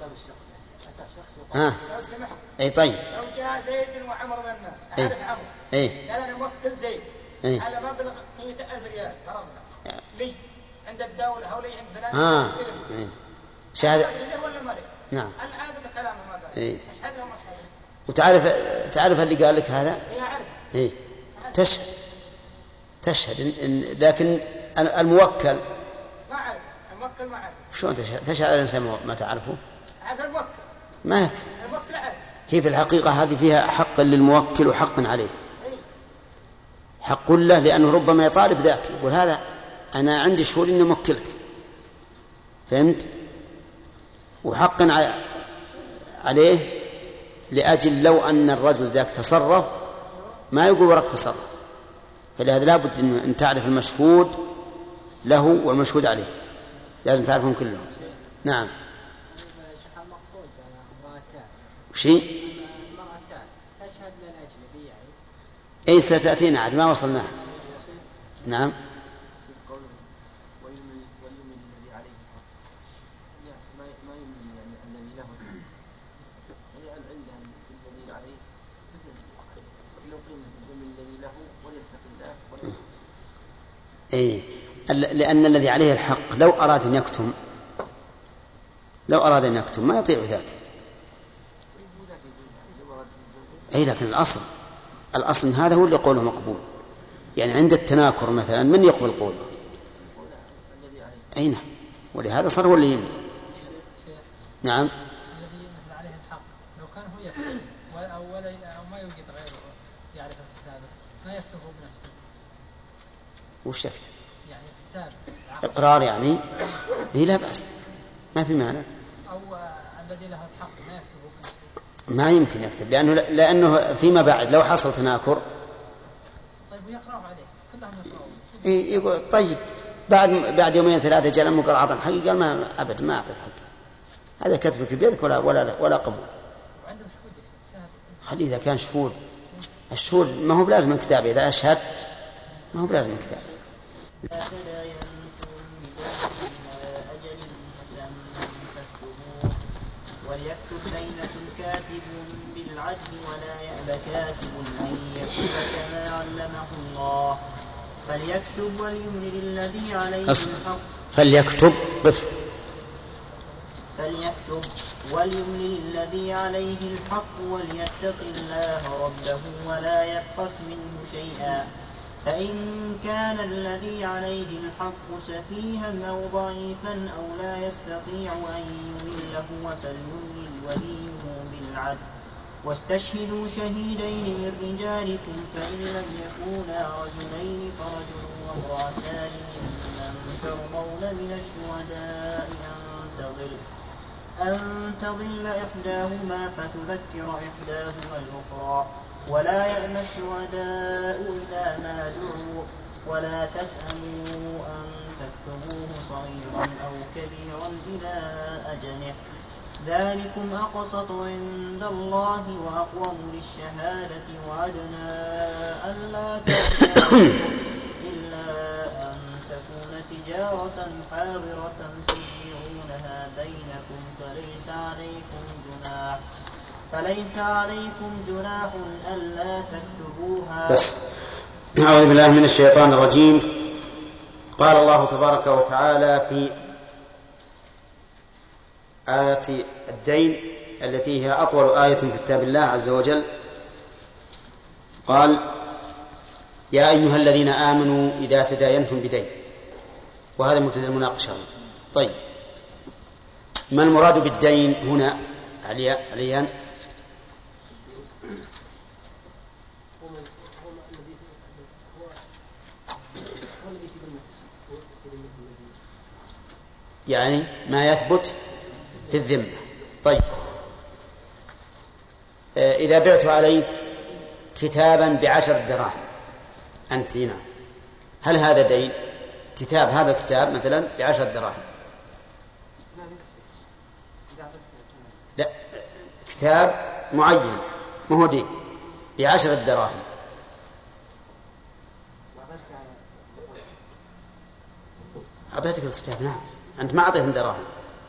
ها. لو سمحت. اي طيب. لو جاء زيد وعمر من الناس، ايه. أعرف عمر. ايه. قال أنا موكل زيد. ايه. على مبلغ مئة ألف ريال فرضنا. لي عند الدولة أو لي عند فلان. ها. ايه. شهادة. ولا ما لي. نعم. العادة بكلامه ما قال. ايه. أشهد له وما أشهد له. وتعرف تعرف اللي قال لك هذا؟ إيه أعرف. ايه. تشهد تشهد إن... إن... لكن الموكل ما أعرف، الموكل ما أعرف. شلون تشهد؟ تشهد على الإنسان ما تعرفه؟ أعرف الموكل. ما يكفي. الموكل أعرف. هي في الحقيقة هذه فيها حق للموكل وحق عليه. إيه. حق له لأنه ربما يطالب ذاك، يقول هذا أنا عندي شهود إني موكلك، فهمت؟ وحق عليه لأجل لو أن الرجل ذاك تصرف ما يقول ورق تصرف، فلهذا لابد أن تعرف المشهود له والمشهود عليه، لازم تعرفهم كلهم. نعم. شيء تشهد للأجنبي يعني. أي ستأتينا عاد ما وصلنا. نعم. إيه. لأن الذي عليه الحق لو أراد أن يكتم لو أراد أن يكتم ما يطيع ذاك. أي لكن الأصل الأصل هذا هو اللي قوله مقبول، يعني عند التناكر مثلا من يقبل قوله؟ أي نعم، ولهذا صار هو اللي يمنع. نعم. الذي ينزل عليه الحق لو كان هو يكتب أو ما يوجد غيره يعرف الكتابة ما يكتبه بنفسه. وش يكتب؟ يعني كتاب إقرار يعني. إيه لا بأس، ما في معنى. أو الذي له الحق ما يكتبه بنفسه. ما يمكن يكتب لأنه لأنه فيما بعد لو حصل تناكر. طيب ويقرأ عليه كلهم يقرأون. إيه يقول طيب بعد بعد يومين ثلاثة جاء لما قال عطنا حقي، قال ما أبد ما أعطيك حقي، هذا كتبك بيدك ولا ولا ولا قبول. وعنده شهود. خليه إذا كان شهود، الشهود ما هو بلازم الكتاب، إذا أشهدت ما هو بلازم الكتاب. وليكتب بينكم كاتب بالعدل ولا يأب كاتب أن يكتب كما علمه الله فليكتب وليملل الذي عليه الحق فليكتب قف فليكتب وليملل الذي عليه الحق وليتق الله ربه ولا يبخس منه شيئا فإن كان الذي عليه الحق سفيها أو ضعيفا أو لا يستطيع أن يمل هو فليملل وليه بالعدل واستشهدوا شهيدين من رجالكم فإن لم يكونا رجلين فرجل وامرأتان ممن ترضون من الشهداء أن تضل إحداهما فتذكر إحداهما الأخرى ولا يأبى الشهداء إذا ما دعوا ولا تسأموا أن تكتبوه صغيرا أو كبيرا إلى أجله ذلكم أقسط عند الله وأقوم للشهادة وأدنى ألا ترتابوا إلا أن تكون تجارة حاضرة تديرونها بينكم فليس عليكم جناح فليس عليكم جناح ألا تكتبوها. بس أعوذ بالله من الشيطان الرجيم. قال الله تبارك وتعالى في آية الدين التي هي أطول آية في كتاب الله عز وجل قال يا أيها الذين آمنوا إذا تداينتم بدين، وهذا مبتدأ المناقشة. طيب ما المراد بالدين هنا عليان؟ يعني ما يثبت في الذمة. طيب إذا بعت عليك كتابا بعشر دراهم أنت هنا، هل هذا دين؟ كتاب، هذا الكتاب مثلا بعشر دراهم. لا، كتاب معين ما هو دين بعشر دراهم. أعطيتك الكتاب، نعم، أنت ما أعطيتهم دراهم.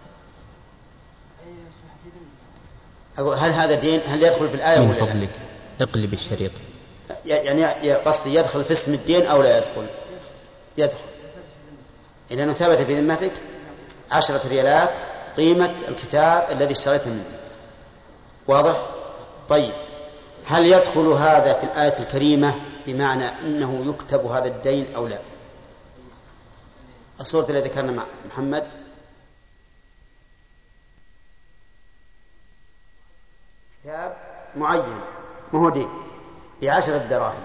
أقول هل هذا دين؟ هل يدخل في الآية من ولا فضلك لا؟ اقلب الشريط. يعني قصدي يدخل في اسم الدين أو لا يدخل؟ يدخل، إذا ثبت في ذمتك عشرة ريالات قيمة الكتاب الذي اشتريته منه. واضح؟ طيب هل يدخل هذا في الآية الكريمة بمعنى أنه يكتب هذا الدين أو لا؟ الصورة التي ذكرنا مع محمد كتاب معين ما هو دين بعشرة دراهم.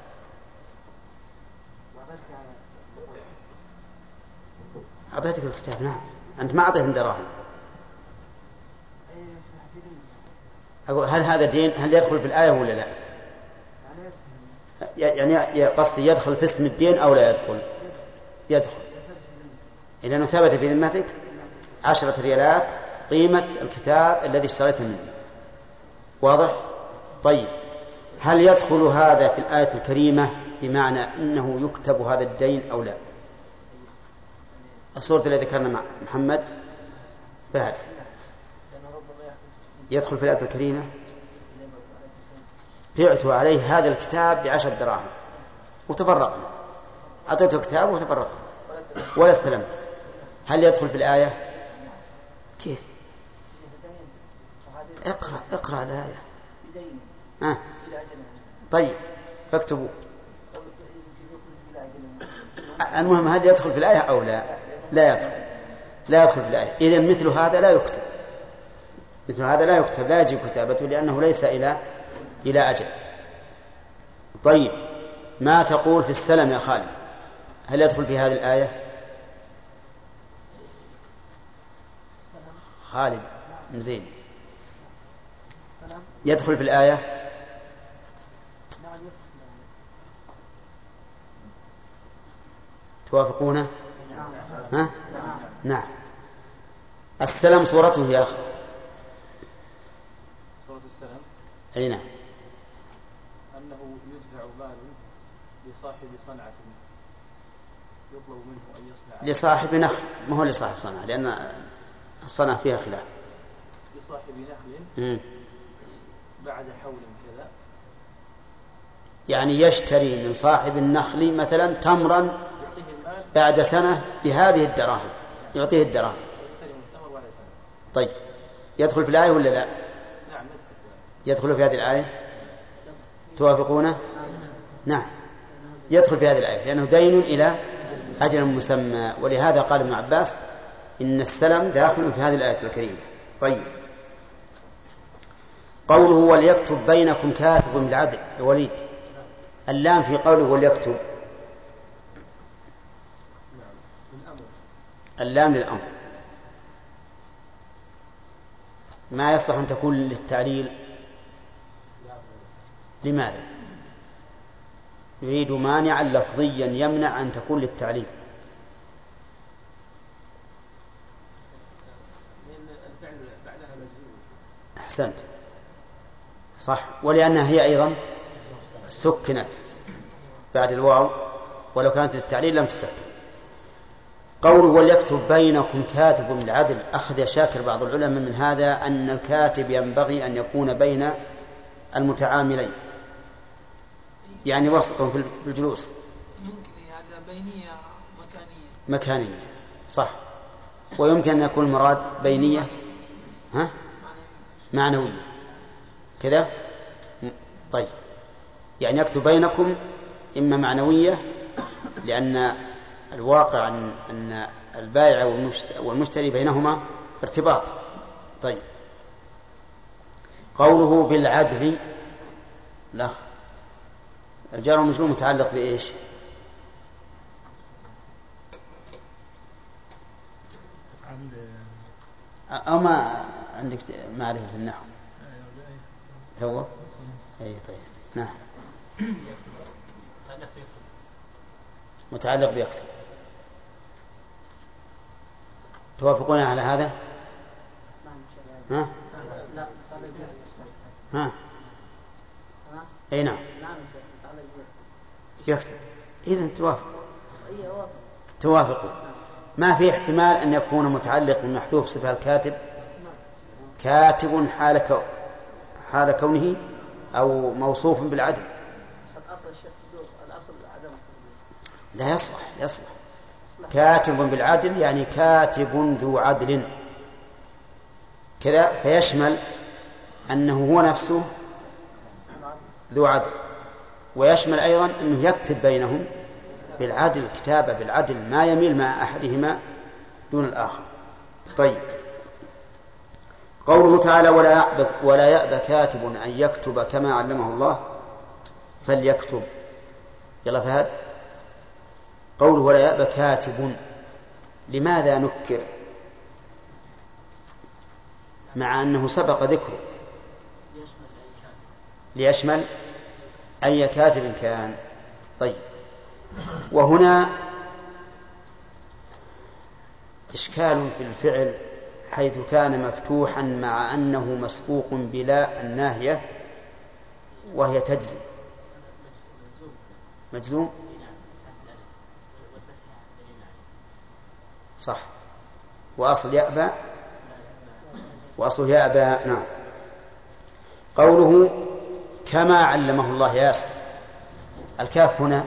أعطيتك الكتاب، نعم، أنت ما أعطيتهم دراهم. أقول هل هذا دين؟ هل يدخل في الآية ولا لا؟ يعني قصدي يدخل في اسم الدين أو لا يدخل؟ يدخل، إذا ثبت في ذمتك عشرة ريالات قيمة الكتاب الذي اشتريته منه. واضح؟ طيب هل يدخل هذا في الآية الكريمة بمعنى أنه يكتب هذا الدين أو لا؟ الصورة التي ذكرنا مع محمد فهل يدخل في الآية الكريمة؟ بعت عليه هذا الكتاب بعشر دراهم وتفرقنا، أعطيته كتاب وتفرقنا ولا استلمت، هل يدخل في الآية؟ كيف؟ اقرأ اقرأ الآية. آه. طيب فاكتبوا. المهم هل يدخل في الآية أو لا؟ لا يدخل، لا يدخل في الآية. إذن مثل هذا لا يكتب، مثل هذا لا يكتب، لا يجب كتابته لأنه ليس إلى إلى أجل. طيب ما تقول في السلم يا خالد؟ هل يدخل في هذه الآية؟ خالد زين، يدخل في الآية؟ توافقونه؟ ها؟ نعم. السلم صورته يا أخي؟ صورة السلم أي نعم. أنه يدفع مال لصاحب صنعة يطلب منه أن يصنع لصاحب نخل، ما هو لصاحب صنعة لأن الصنعة فيها خلاف. لصاحب نخل مم. بعد حول كذا، يعني يشتري من صاحب النخل مثلا تمرا بعد سنة بهذه الدراهم، يعطيه الدراهم. طيب يدخل في الآية ولا لا؟ نعم يدخل في هذه الآية. توافقونه؟ نعم يدخل في هذه الآية لأنه دين إلى أجل مسمى، ولهذا قال ابن عباس إن السلم داخل في هذه الآية الكريمة. طيب قوله وليكتب بينكم كاتب بالعدل. وليد اللام في قوله وليكتب، اللام للأمر. ما يصلح أن تكون للتعليل. لماذا؟ يريد مانعا لفظيا يمنع أن تكون للتعليل. أحسنت، صح، ولأنها هي أيضا سكنت بعد الواو، ولو كانت للتعليل لم تسكن. قوله وليكتب بينكم كاتب بالعدل، أخذ شاكر بعض العلماء من هذا أن الكاتب ينبغي أن يكون بين المتعاملين، يعني وسط في الجلوس. يمكن هذا بينية مكانية. مكانية صح، ويمكن أن يكون المراد بينية ها معنوية كذا. طيب، يعني يكتب بينكم إما معنوية لأن الواقع أن البائع والمشتري بينهما ارتباط. طيب، قوله بالعدل، لا، الجار والمجرور متعلق بإيش؟ أو ما عندك معرفة في النحو؟ هو أي طيب، نعم، متعلق بيكتب. توافقون على هذا؟ ها؟ ها؟ أي نعم، يكتب. إذن توافق توافقوا. ما في احتمال أن يكون متعلق بالمحذوف صفة الكاتب كاتب حال كو حال كونه أو موصوف بالعدل. لا يصلح، يصلح كاتب بالعدل يعني كاتب ذو عدل كذا، فيشمل أنه هو نفسه ذو عدل، ويشمل أيضا أنه يكتب بينهم بالعدل، كتابة بالعدل ما يميل مع أحدهما دون الآخر. طيب، قوله تعالى ولا يأبى, ولا يأبى كاتب أن يكتب كما علمه الله فليكتب. يلا فهد، قوله ولا يأبى كاتب، لماذا نكر مع أنه سبق ذكره؟ ليشمل أي كاتب كان. طيب، وهنا إشكال في الفعل حيث كان مفتوحا مع أنه مسبوق بلا الناهية وهي تجزم. مجزوم صح، وأصل يأبى وأصل يأبى. نعم. قوله كما علمه الله ياسر، الكاف هنا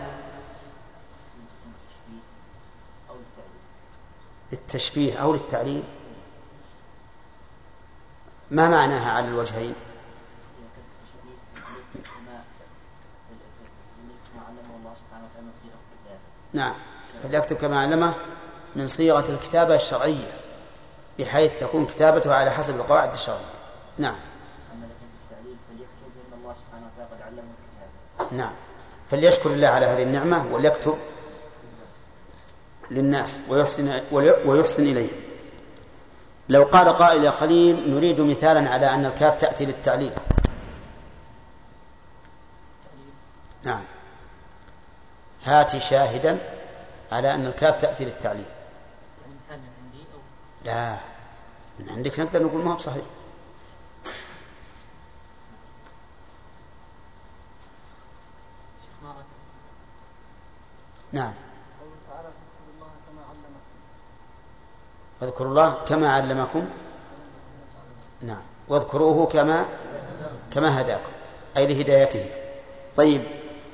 للتشبيه أو للتعليل، ما معناها على الوجهين؟ نعم، فليكتب كما علمه من صيغة الكتابة الشرعية بحيث تكون كتابته على حسب القواعد الشرعية. نعم. نعم، فليشكر الله على هذه النعمة وليكتب للناس ويحسن, ويحسن إليه. لو قال قائل يا خليل نريد مثالا على أن الكاف تأتي للتعليل. نعم، هات شاهدا على أن الكاف تأتي للتعليل. لا، من عندك نقدر نقول ما هو صحيح. نعم، واذكروا الله كما علمكم. نعم، واذكروه كما كما هداكم أي لهدايته. طيب،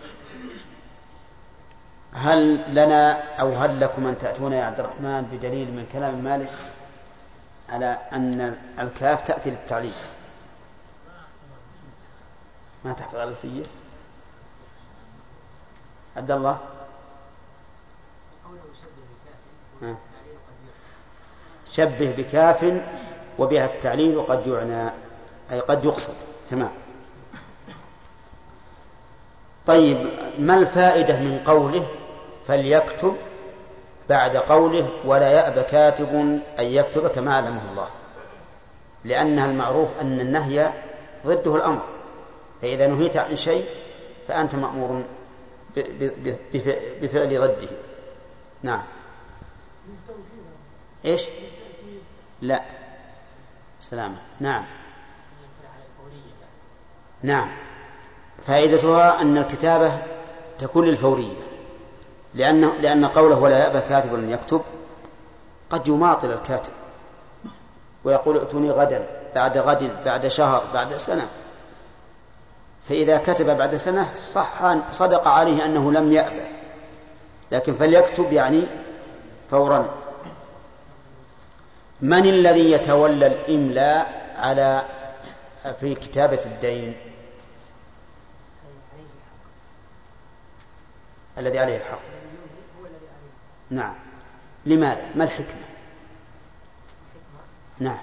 هل لنا أو هل لكم أن تأتون يا عبد الرحمن بدليل من كلام مالك على أن الكاف تأتي للتعليل؟ ما تحفظ على الفية عبد الله؟ شبه بكاف وبها التعليل قد يعنى أي قد يقصد. تمام. طيب، ما الفائدة من قوله فليكتب بعد قوله ولا يأبى كاتب أن يكتب كما علمه الله؟ لأنها المعروف أن النهي ضده الأمر، فإذا نهيت عن شيء فأنت مأمور بفعل ضده. نعم. إيش؟ لا سلامة. نعم نعم فائدتها أن الكتابة تكون للفورية، لأن لأن قوله ولا يأبى كاتب أن يكتب قد يماطل الكاتب ويقول ائتوني غدا بعد غد بعد شهر بعد سنة، فإذا كتب بعد سنة صح صدق عليه أنه لم يأبى، لكن فليكتب يعني فورا. من الذي يتولى الإملاء على في كتابة الدين؟ الذي عليه الحق. نعم. لماذا؟ ما الحكمة؟ نعم.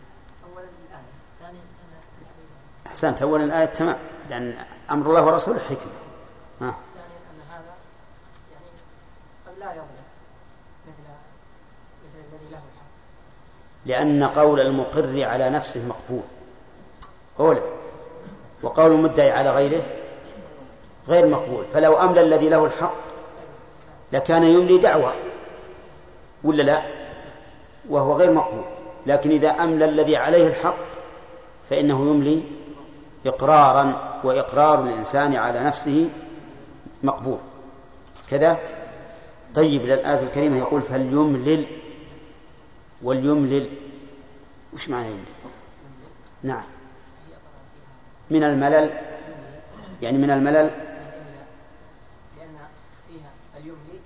أحسنت. أولا الآية تمام، لأن أمر الله ورسوله حكمة. ها. يعني أن هذا يعني قد لا يظلم مثل مثل الذي له الحق، لأن قول المقر على نفسه مقبول أولا، وقول المدعي على غيره غير مقبول. فلو أملى الذي له الحق لكان يملي دعوة ولا لا، وهو غير مقبول. لكن إذا أملى الذي عليه الحق فإنه يملي إقرارا، وإقرار الإنسان على نفسه مقبول كذا. طيب للآية الكريمة يقول فليملل، واليملل وش معنى يملل؟ نعم من الملل، يعني من الملل لأن فيها اليملي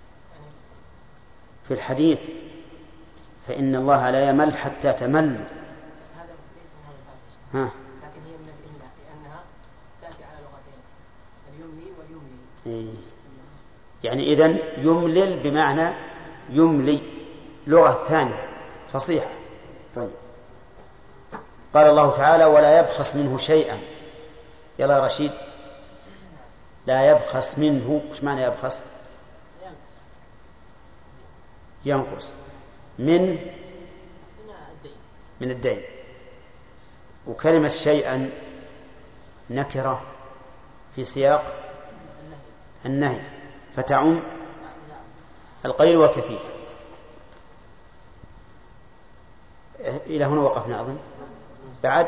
في الحديث فإن الله لا يمل حتى تمل. ها. لكن هي من الإملاء لأنها تأتي على لغتين، اليملي واليملي. إيه. يعني إذن يملل بمعنى يملي، لغة ثانية فصيحة. طيب قال الله تعالى ولا يبخس منه شيئا. يلا رشيد. لا يبخس منه، ايش معنى يبخس؟ ينقص من من الدين. وكلمة شيئا نكرة في سياق النهي فتعم القليل والكثير. إلى هنا وقفنا أظن بعد.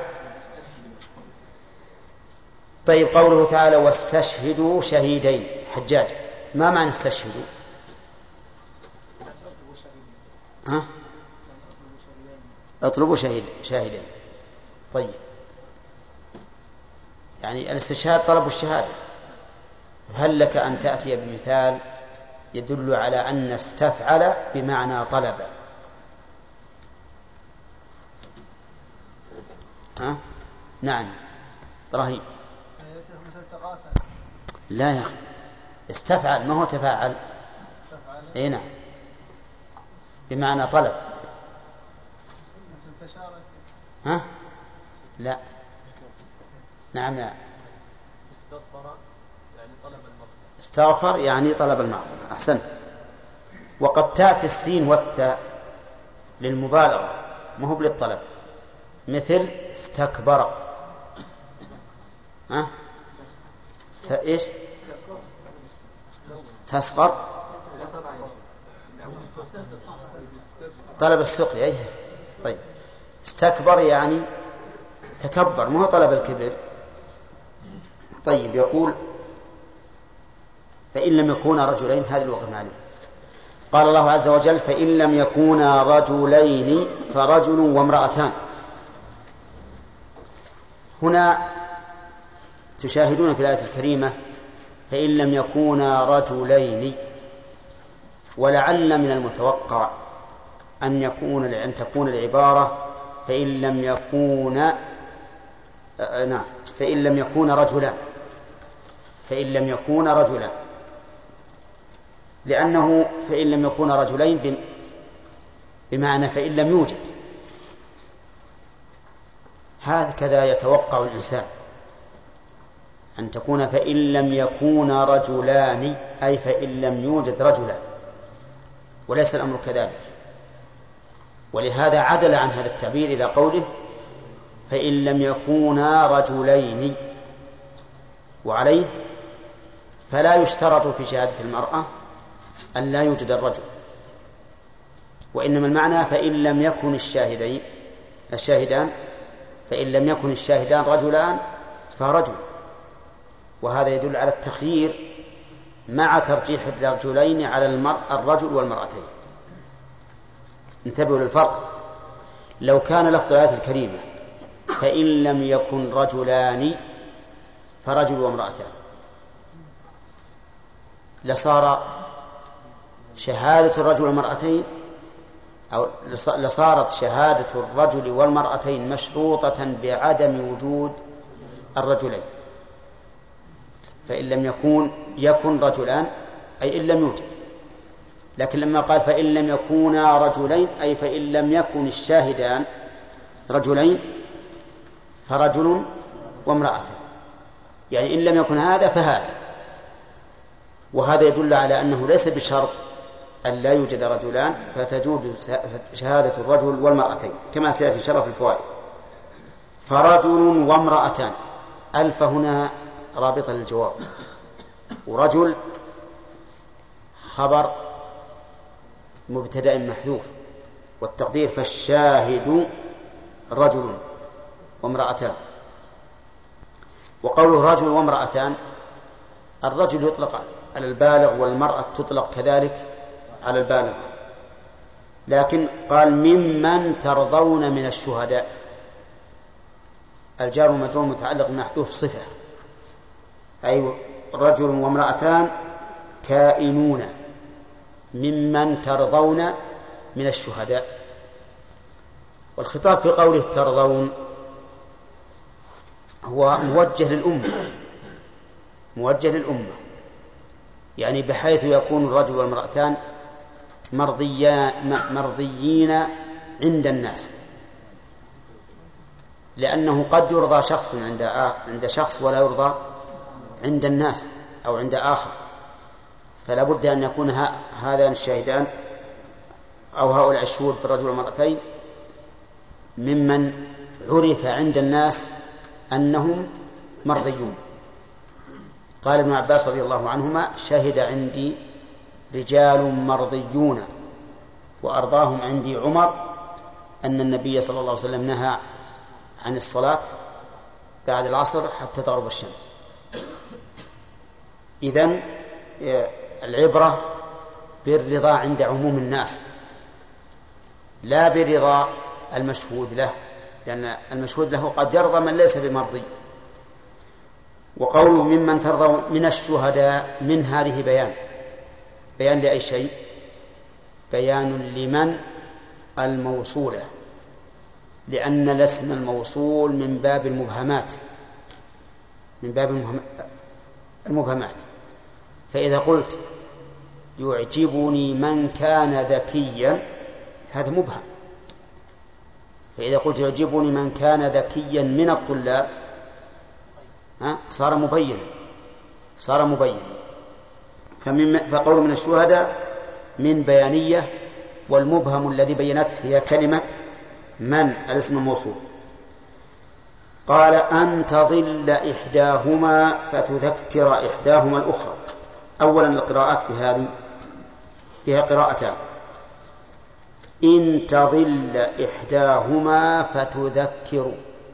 طيب قوله تعالى واستشهدوا شهيدين. حجاج ما معنى استشهدوا؟ ها؟ اطلبوا شهيد شاهدين. طيب يعني الاستشهاد طلب الشهادة. هل لك أن تأتي بمثال يدل على أن استفعل بمعنى طلب؟ ها؟ نعم إبراهيم. لا يا أخي استفعل ما هو تفاعل. اي نعم بمعنى طلب. ها؟ لا نعم لا. استغفر يعني طلب المغفرة. استغفر يعني طلب المغفرة. أحسنت. وقد تأتي السين والتاء للمبالغة ما هو للطلب، مثل استكبر. ها؟ س... إيش؟ تسقر طلب السقي. أيه. طيب استكبر يعني تكبر ما هو طلب الكبر. طيب يقول فإن لم يكونا رجلين. هذا الوقف عليه. قال الله عز وجل فإن لم يكونا رجلين فرجل وامرأتان. هنا تشاهدون في الآية الكريمة فإن لم يكونا رجلين، ولعل من المتوقع أن يكون أن تكون العبارة فإن لم يكون آه نعم فإن لم يكون رجلان، فإن لم يكون رجلان، لأنه فإن لم يكون رجلين بمعنى فإن لم يوجد. هكذا يتوقع الإنسان أن تكون فإن لم يكون رجلان، أي فإن لم يوجد رجلان، وليس الأمر كذلك. ولهذا عدل عن هذا التعبير إلى قوله فإن لم يكونا رجلين. وعليه فلا يشترط في شهادة المرأة أن لا يوجد الرجل، وإنما المعنى فإن لم يكن الشاهدين الشاهدان فإن لم يكن الشاهدان رجلان فرجل، وهذا يدل على التخيير مع ترجيح الرجلين على الرجل والمرأتين. انتبهوا للفرق. لو كان لفظ الآية الكريمة فإن لم يكن رجلان فرجل وامرأتان لصار شهادة الرجل والمرأتين أو لصارت شهادة الرجل والمرأتين مشروطة بعدم وجود الرجلين. فإن لم يكون يكن رجلان أي إن لم يوجد، لكن لما قال فإن لم يكونا رجلين أي فإن لم يكن الشاهدان رجلين فرجل وامرأة، يعني إن لم يكن هذا فهذا. وهذا يدل على أنه ليس بشرط أن لا يوجد رجلان فتجوز شهادة الرجل والمرأتين كما سيأتي شرف الفوائد. فرجل وامرأتان ألف هنا رابطة للجواب، ورجل خبر مبتدأ محذوف، والتقدير فالشاهد رجل وامرأتان. وقوله رجل وامرأتان الرجل يطلق على البالغ والمرأة تطلق كذلك على البالغ، لكن قال ممن ترضون من الشهداء. الجار والمجرور متعلق بمحذوف صفة، أي رجل وامرأتان كائنون ممن ترضون من الشهداء. والخطاب في قوله ترضون هو موجه للأمة موجه للأمة يعني بحيث يكون الرجل والمرأتان مرضيين عند الناس، لأنه قد يرضى شخص عند عند شخص ولا يرضى عند الناس أو عند آخر، فلا بد أن يكون هذان الشاهدان أو هؤلاء الشهود في الرجل والمرأتين ممن عرف عند الناس أنهم مرضيون. قال ابن عباس رضي الله عنهما شهد عندي رجال مرضيون وأرضاهم عندي عمر أن النبي صلى الله عليه وسلم نهى عن الصلاة بعد العصر حتى تغرب الشمس. إذن العبرة بالرضا عند عموم الناس لا برضا المشهود له، لأن المشهود له قد يرضى من ليس بمرضي. وقوله ممن ترضى من الشهداء من هذه بيان بيان لأي شيء؟ بيان لمن الموصولة، لأن الاسم الموصول من باب المبهمات من باب المبهمات. فإذا قلت يعجبني من كان ذكيا هذا مبهم، فإذا قلت يعجبني من كان ذكيا من الطلاب صار مبينا صار مبينا فقول من الشهداء من بيانية، والمبهم الذي بينته هي كلمة من الاسم الموصول. قال أن تضل إحداهما فتذكر إحداهما الأخرى. أولا القراءات بهذه فيها قراءتان، إن تضل إحداهما فتذكر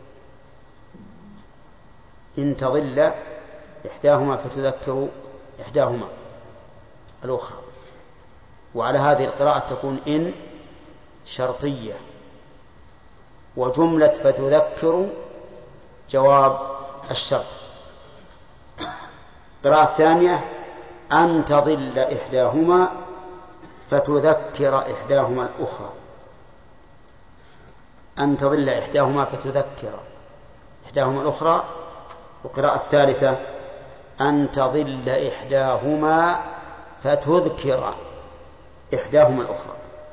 إن تضل إحداهما فتذكر إحداهما الأخرى. وعلى هذه القراءة تكون إن شرطية، وجملة فتذكر جواب الشرط. قراءة ثانية أن تضل إحداهما فتذكر إحداهما الأخرى. أن تضل إحداهما فتذكر إحداهما الأخرى. وقراءة الثالثة أن تضل إحداهما فتذكر إحداهما الأخرى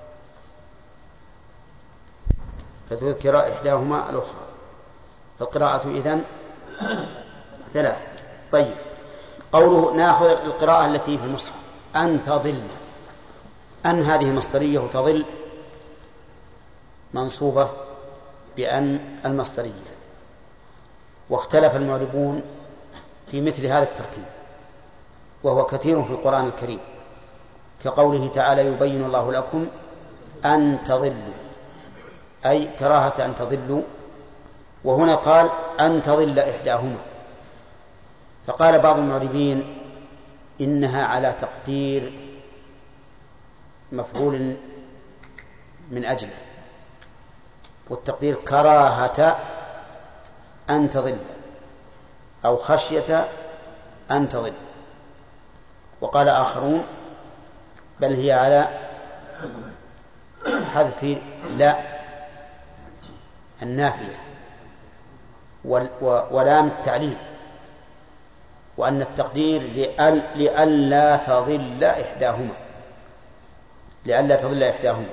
فتذكر إحداهما الأخرى. فالقراءة إذن ثلاث. طيب، قوله نأخذ القراءة التي في المصحف أن تضل. أن هذه مصدرية وتضل منصوبة بأن المصدرية. واختلف المعربون في مثل هذا التركيب، وهو كثير في القرآن الكريم، كقوله تعالى يبين الله لكم أن تضلوا، أي كراهة أن تضلوا. وهنا قال أن تضل إحداهما، فقال بعض المعربين إنها على تقدير مفعول من أجله، والتقدير كراهة أن تضل أو خشية أن تضل. وقال آخرون بل هي على حذف لا النافية ولام التعليل، وأن التقدير لئلا تضل إحداهما، لئلا تضل إحداهما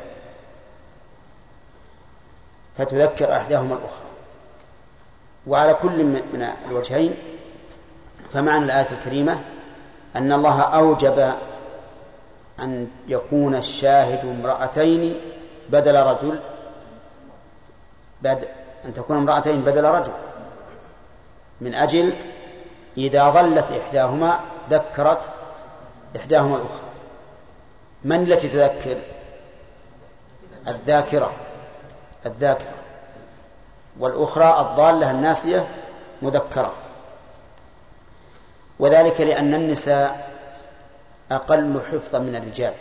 فتذكر إحداهما الأخرى. وعلى كل من الوجهين فمعنى الآية الكريمة أن الله أوجب أن يكون الشاهد امرأتين بدل رجل، بدل أن تكون امرأتين بدل رجل، من أجل إذا ظلت إحداهما ذكرت إحداهما الأخرى. من التي تذكر؟ الذاكرة الذاكرة والأخرى الضالة الناسية مذكرة. وذلك لأن النساء أقل حفظا من الرجال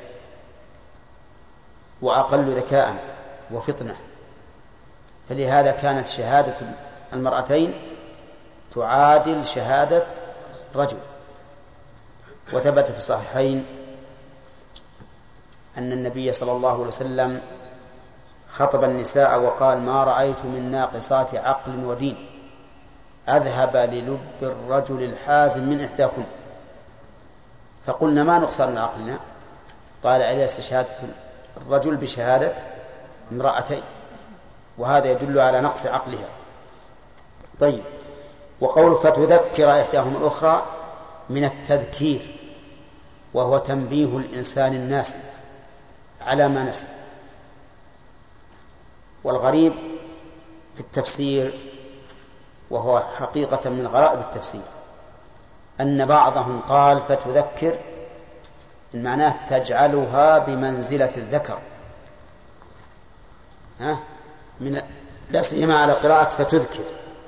وأقل ذكاء وفطنة، فلهذا كانت شهادة المرأتين تعادل شهادة رجل. وثبت في الصحيحين أن النبي صلى الله عليه وسلم خطب النساء وقال ما رأيت من ناقصات عقل ودين أذهب للب الرجل الحازم من إحداكم. فقلنا ما نقصر من عقلنا؟ قال أليس شهادة الرجل بشهادة امرأتين؟ وهذا يدل على نقص عقلها. طيب، وقول فتذكر إحداهما الأخرى من التذكير، وهو تنبيه الإنسان الناس على ما نسي. والغريب في التفسير، وهو حقيقة من غرائب التفسير، أن بعضهم قال فتذكر معناه تجعلها بمنزلة الذكر، ها من لا سيما على قراءة فتذكر،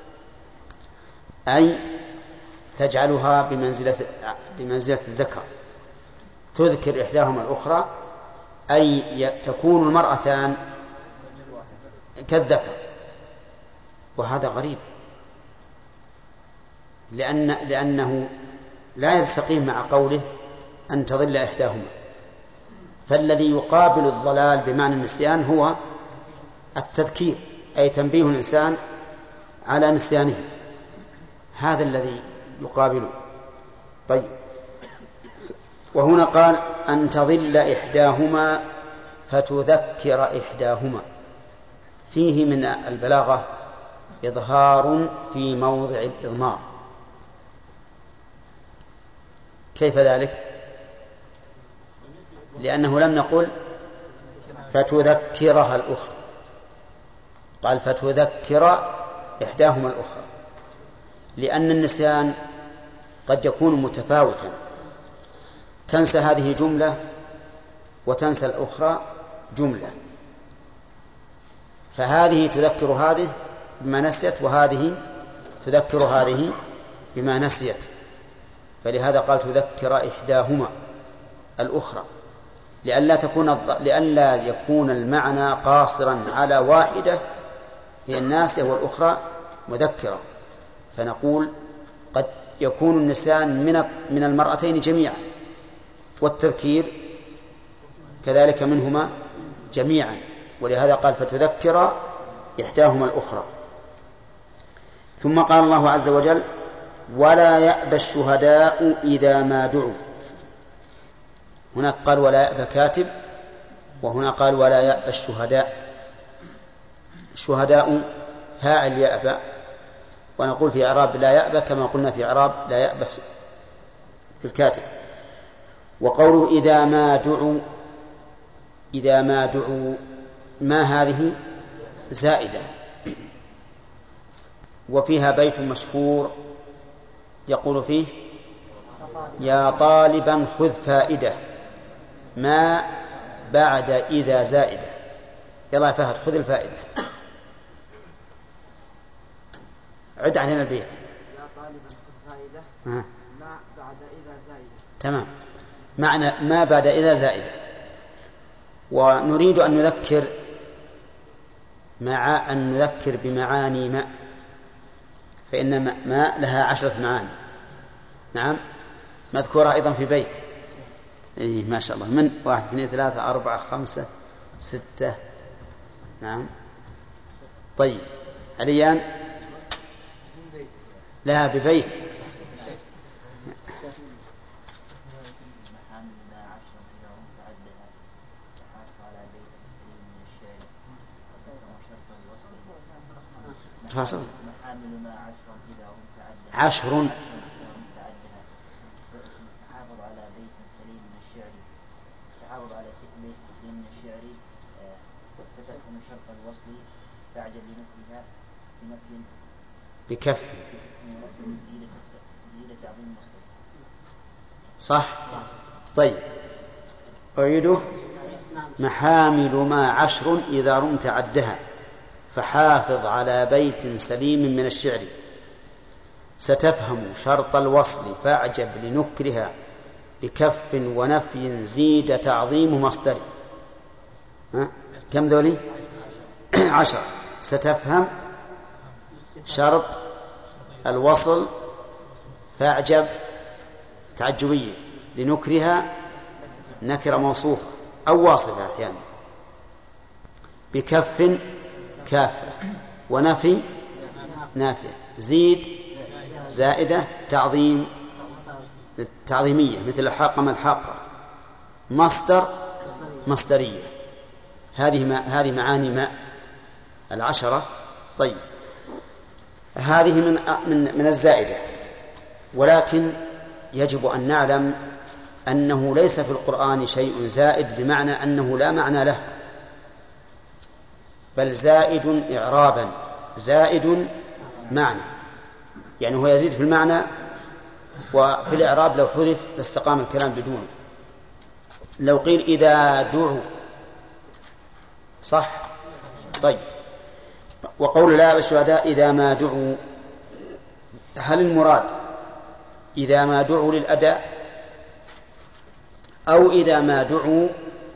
أي تجعلها بمنزلة بمنزلة الذكر، تذكر إحداهما الأخرى، أي تكون المرأتان كالذكر. وهذا غريب، لأن لأنه لا يستقيم مع قوله أن تضل إحداهما. فالذي يقابل الضلال بمعنى النسيان هو التذكير، أي تنبيه الإنسان على نسيانه، هذا الذي يقابله. طيب، وهنا قال أن تضل إحداهما فتذكر إحداهما، فيه من البلاغة إظهار في موضع الإضمار. كيف ذلك؟ لأنه لم نقل فتذكرها الأخرى، قال فتذكر إحداهما الأخرى، لأن النسيان قد يكون متفاوتا، تنسى هذه جملة وتنسى الأخرى جملة، فهذه تذكر هذه بما نسيت، وهذه تذكر هذه بما نسيت، فلهذا قال تذكر إحداهما الأخرى، لئلا تكون لئلا يكون المعنى قاصرا على واحدة هي الناسية والأخرى مذكرة. فنقول قد يكون النسيان من من المرأتين جميعا، والتذكير كذلك منهما جميعا، ولهذا قال فتذكر إحداهما الأخرى. ثم قال الله عز وجل ولا يأبى الشهداء إذا ما دعوا. هناك قال ولا يأبى كاتب، وهنا قال ولا يأبى الشهداء. الشهداء فاعل يأبى، ونقول في إعراب لا يأبى كما قلنا في إعراب لا يأبى في الكاتب. وقوله إذا ما دعوا، إذا ما دعوا ما هذه زائدة، وفيها بيت مشهور يقول فيه: يا طالبا خذ فائدة ما بعد إذا زائدة. يلا يا فهد خذ الفائدة، عد علينا البيت. يا طالبا خذ فائدة ها. ما بعد إذا زائدة. تمام، معنى ما بعد إذا زائدة. ونريد أن نذكر مع أن نذكر بمعاني ما، فإن ما لها عشرة معاني. نعم، مذكورة أيضا في بيت. إيه ما شاء الله، من واحد اثنين ثلاثة أربعة خمسة ستة. نعم طيب، عليان لها ببيت. فاصل عشر حافظ على بيت سليم من الشعر تحافظ على بيت سليم من الشعر ستفهم شرط الوصل فاعجل لنفيها بنفي بكف زيادة تعظيم المصدر. صح؟ طيب أعيده. محامل ما عشر إذا رمت عدها فحافظ على بيت سليم من الشعر ستفهم شرط الوصل فاعجب لنكرها بكف ونفي زيد تعظيم مصدر. ها؟ كم ذولي؟ عشر. ستفهم شرط الوصل فاعجب تعجبية لنكرها نكرة موصوفة أو واصفة أحيانا بكف كافة ونفي نافية زيد زائدة تعظيم تعظيمية مثل الحاقة ما الحاقة مصدر مصدرية. هذه ما هذه معاني ما العشرة. طيب هذه من من من الزائدة، ولكن يجب أن نعلم أنه ليس في القرآن شيء زائد بمعنى أنه لا معنى له، بل زائد إعرابا زائد معنى، يعني هو يزيد في المعنى وفي الإعراب لو حذف لاستقام الكلام بدونه. لو قيل إذا دعوا صح. طيب وقول لا الشهداء إذا ما دعوا، هل المراد إذا ما دعوا للأداء أو إذا ما دعوا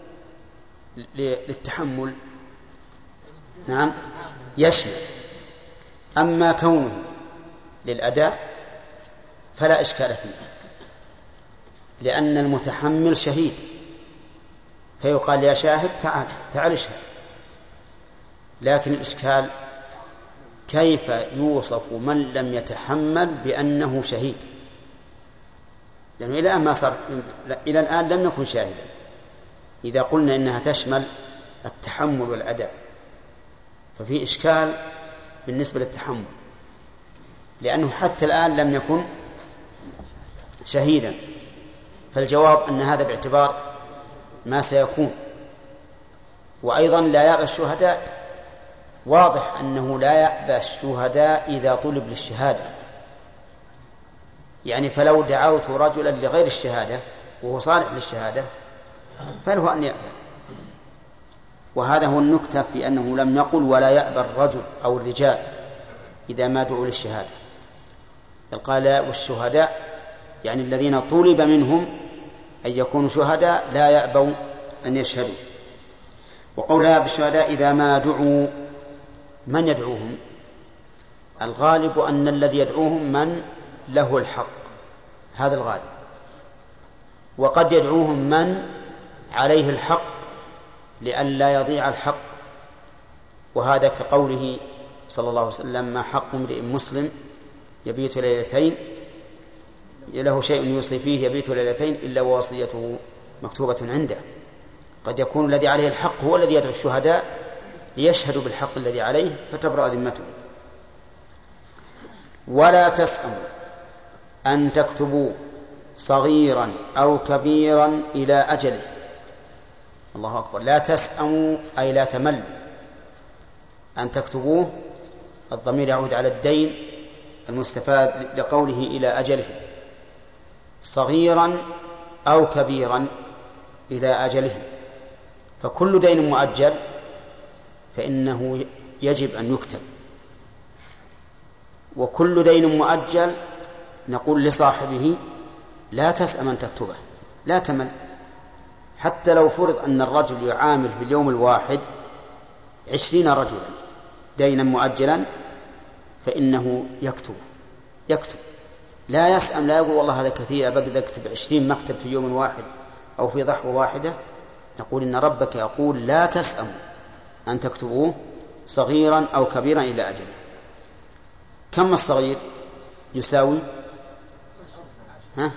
للتحمل؟ نعم يشمل. أما كونه للأداء فلا إشكال فيه، لأن المتحمل شهيد فيقال يا شاهد تعال تعال اشهد. لكن الإشكال كيف يوصف من لم يتحمل بأنه شهيد؟ لأنه يعني إلى الآن ما صار، إلى الآن لم نكن شاهدا. إذا قلنا إنها تشمل التحمل والأداء ففي إشكال بالنسبة للتحمل، لأنه حتى الآن لم يكن شهيدا. فالجواب أن هذا باعتبار ما سيكون. وأيضا لا يأبى الشهداء، واضح أنه لا يأبى الشهداء إذا طلب للشهادة، يعني فلو دعوت رجلا لغير الشهادة وهو صالح للشهادة فله أن يأبى. وهذا هو النكتة في أنه لم يقل ولا يأبى الرجل أو الرجال إذا ما دعوا للشهادة، قال والشهداء يعني الذين طلب منهم أن يكونوا شهداء لا يأبوا أن يشهدوا. وقولها بالشهداء إذا ما دعوا، من يدعوهم؟ الغالب أن الذي يدعوهم من له الحق، هذا الغالب. وقد يدعوهم من عليه الحق لئلا يضيع الحق، وهذا كقوله صلى الله عليه وسلم ما حق امرئ مسلم يبيت ليلتين له شيء يوصي فيه يبيت ليلتين إلا ووصيته مكتوبة عنده. قد يكون الذي عليه الحق هو الذي يدعو الشهداء ليشهدوا بالحق الذي عليه فتبرأ ذمته. ولا تسأموا أن تكتبوا صغيرا أو كبيرا إلى أجله. الله أكبر. لا تسأموا أي لا تملوا أن تكتبوه الضمير يعود على الدين المستفاد لقوله إلى أجله، صغيرا أو كبيرا إلى أجله، فكل دين مؤجل فإنه يجب أن يكتب، وكل دين مؤجل نقول لصاحبه لا تسأم أن تكتبه، لا تمل. حتى لو فرض أن الرجل يعامل في اليوم الواحد عشرين رجلا دينا مؤجلا فإنه يكتب يكتب لا يسأم، لا يقول والله هذا كثير أبقى أكتب عشرين مكتب في يوم واحد أو في ضحوة واحدة. نقول إن ربك يقول لا تسأم أن تكتبوه صغيرا أو كبيرا إلى أجله. كم الصغير يساوي؟ ها؟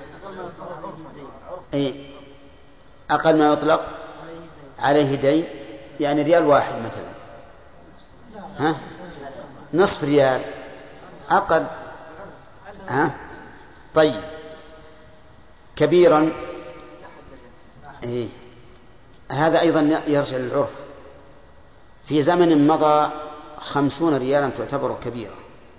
أي أقل ما يطلق عليه دين، يعني ريال واحد مثلا، ها؟ نصف ريال أقل، ها؟ طيب كبيرا إيه؟ هذا أيضا يرجع للعرف. في زمن مضى خمسون ريالا تعتبر كبيرة،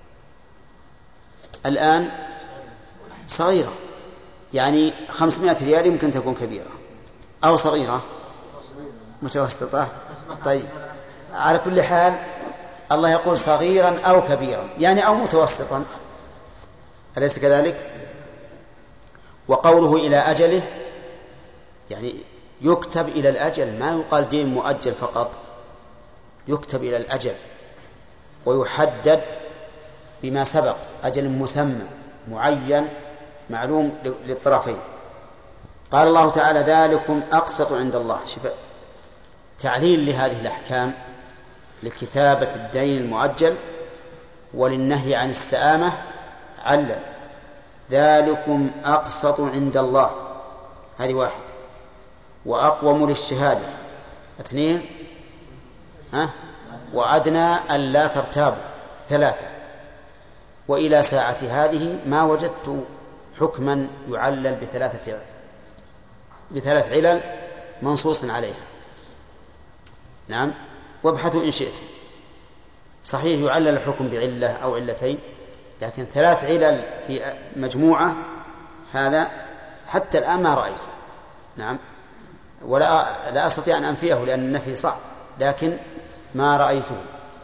الآن صغيرة، يعني خمسمائة ريال يمكن تكون كبيرة أو صغيرة متوسطة. طيب على كل حال الله يقول صغيرا أو كبيرا يعني أو متوسطا، أليس كذلك؟ وقوله إلى أجله يعني يكتب إلى الأجل، ما يقال دين مؤجل فقط، يكتب إلى الأجل ويحدد بما سبق، أجل مسمى معين معلوم للطرفين. قال الله تعالى ذلكم أقسط عند الله، شفاء تعليل لهذه الأحكام لكتابة الدين المؤجل وللنهي عن السآمة. علل ذلكم أقسط عند الله، هذه واحد، وأقوم للشهادة اثنين، ها؟ وأدنى ألا ترتابوا ثلاثة. وإلى ساعة هذه ما وجدت حكما يعلل بثلاثة بثلاث علل منصوص عليها. نعم، وابحثوا إن شئتم. صحيح يعلل الحكم بعلة أو علتين، لكن ثلاث علل في مجموعة هذا حتى الآن ما رأيته. نعم، ولا لا أستطيع أن أنفيه لأن النفي صعب، لكن ما رأيته،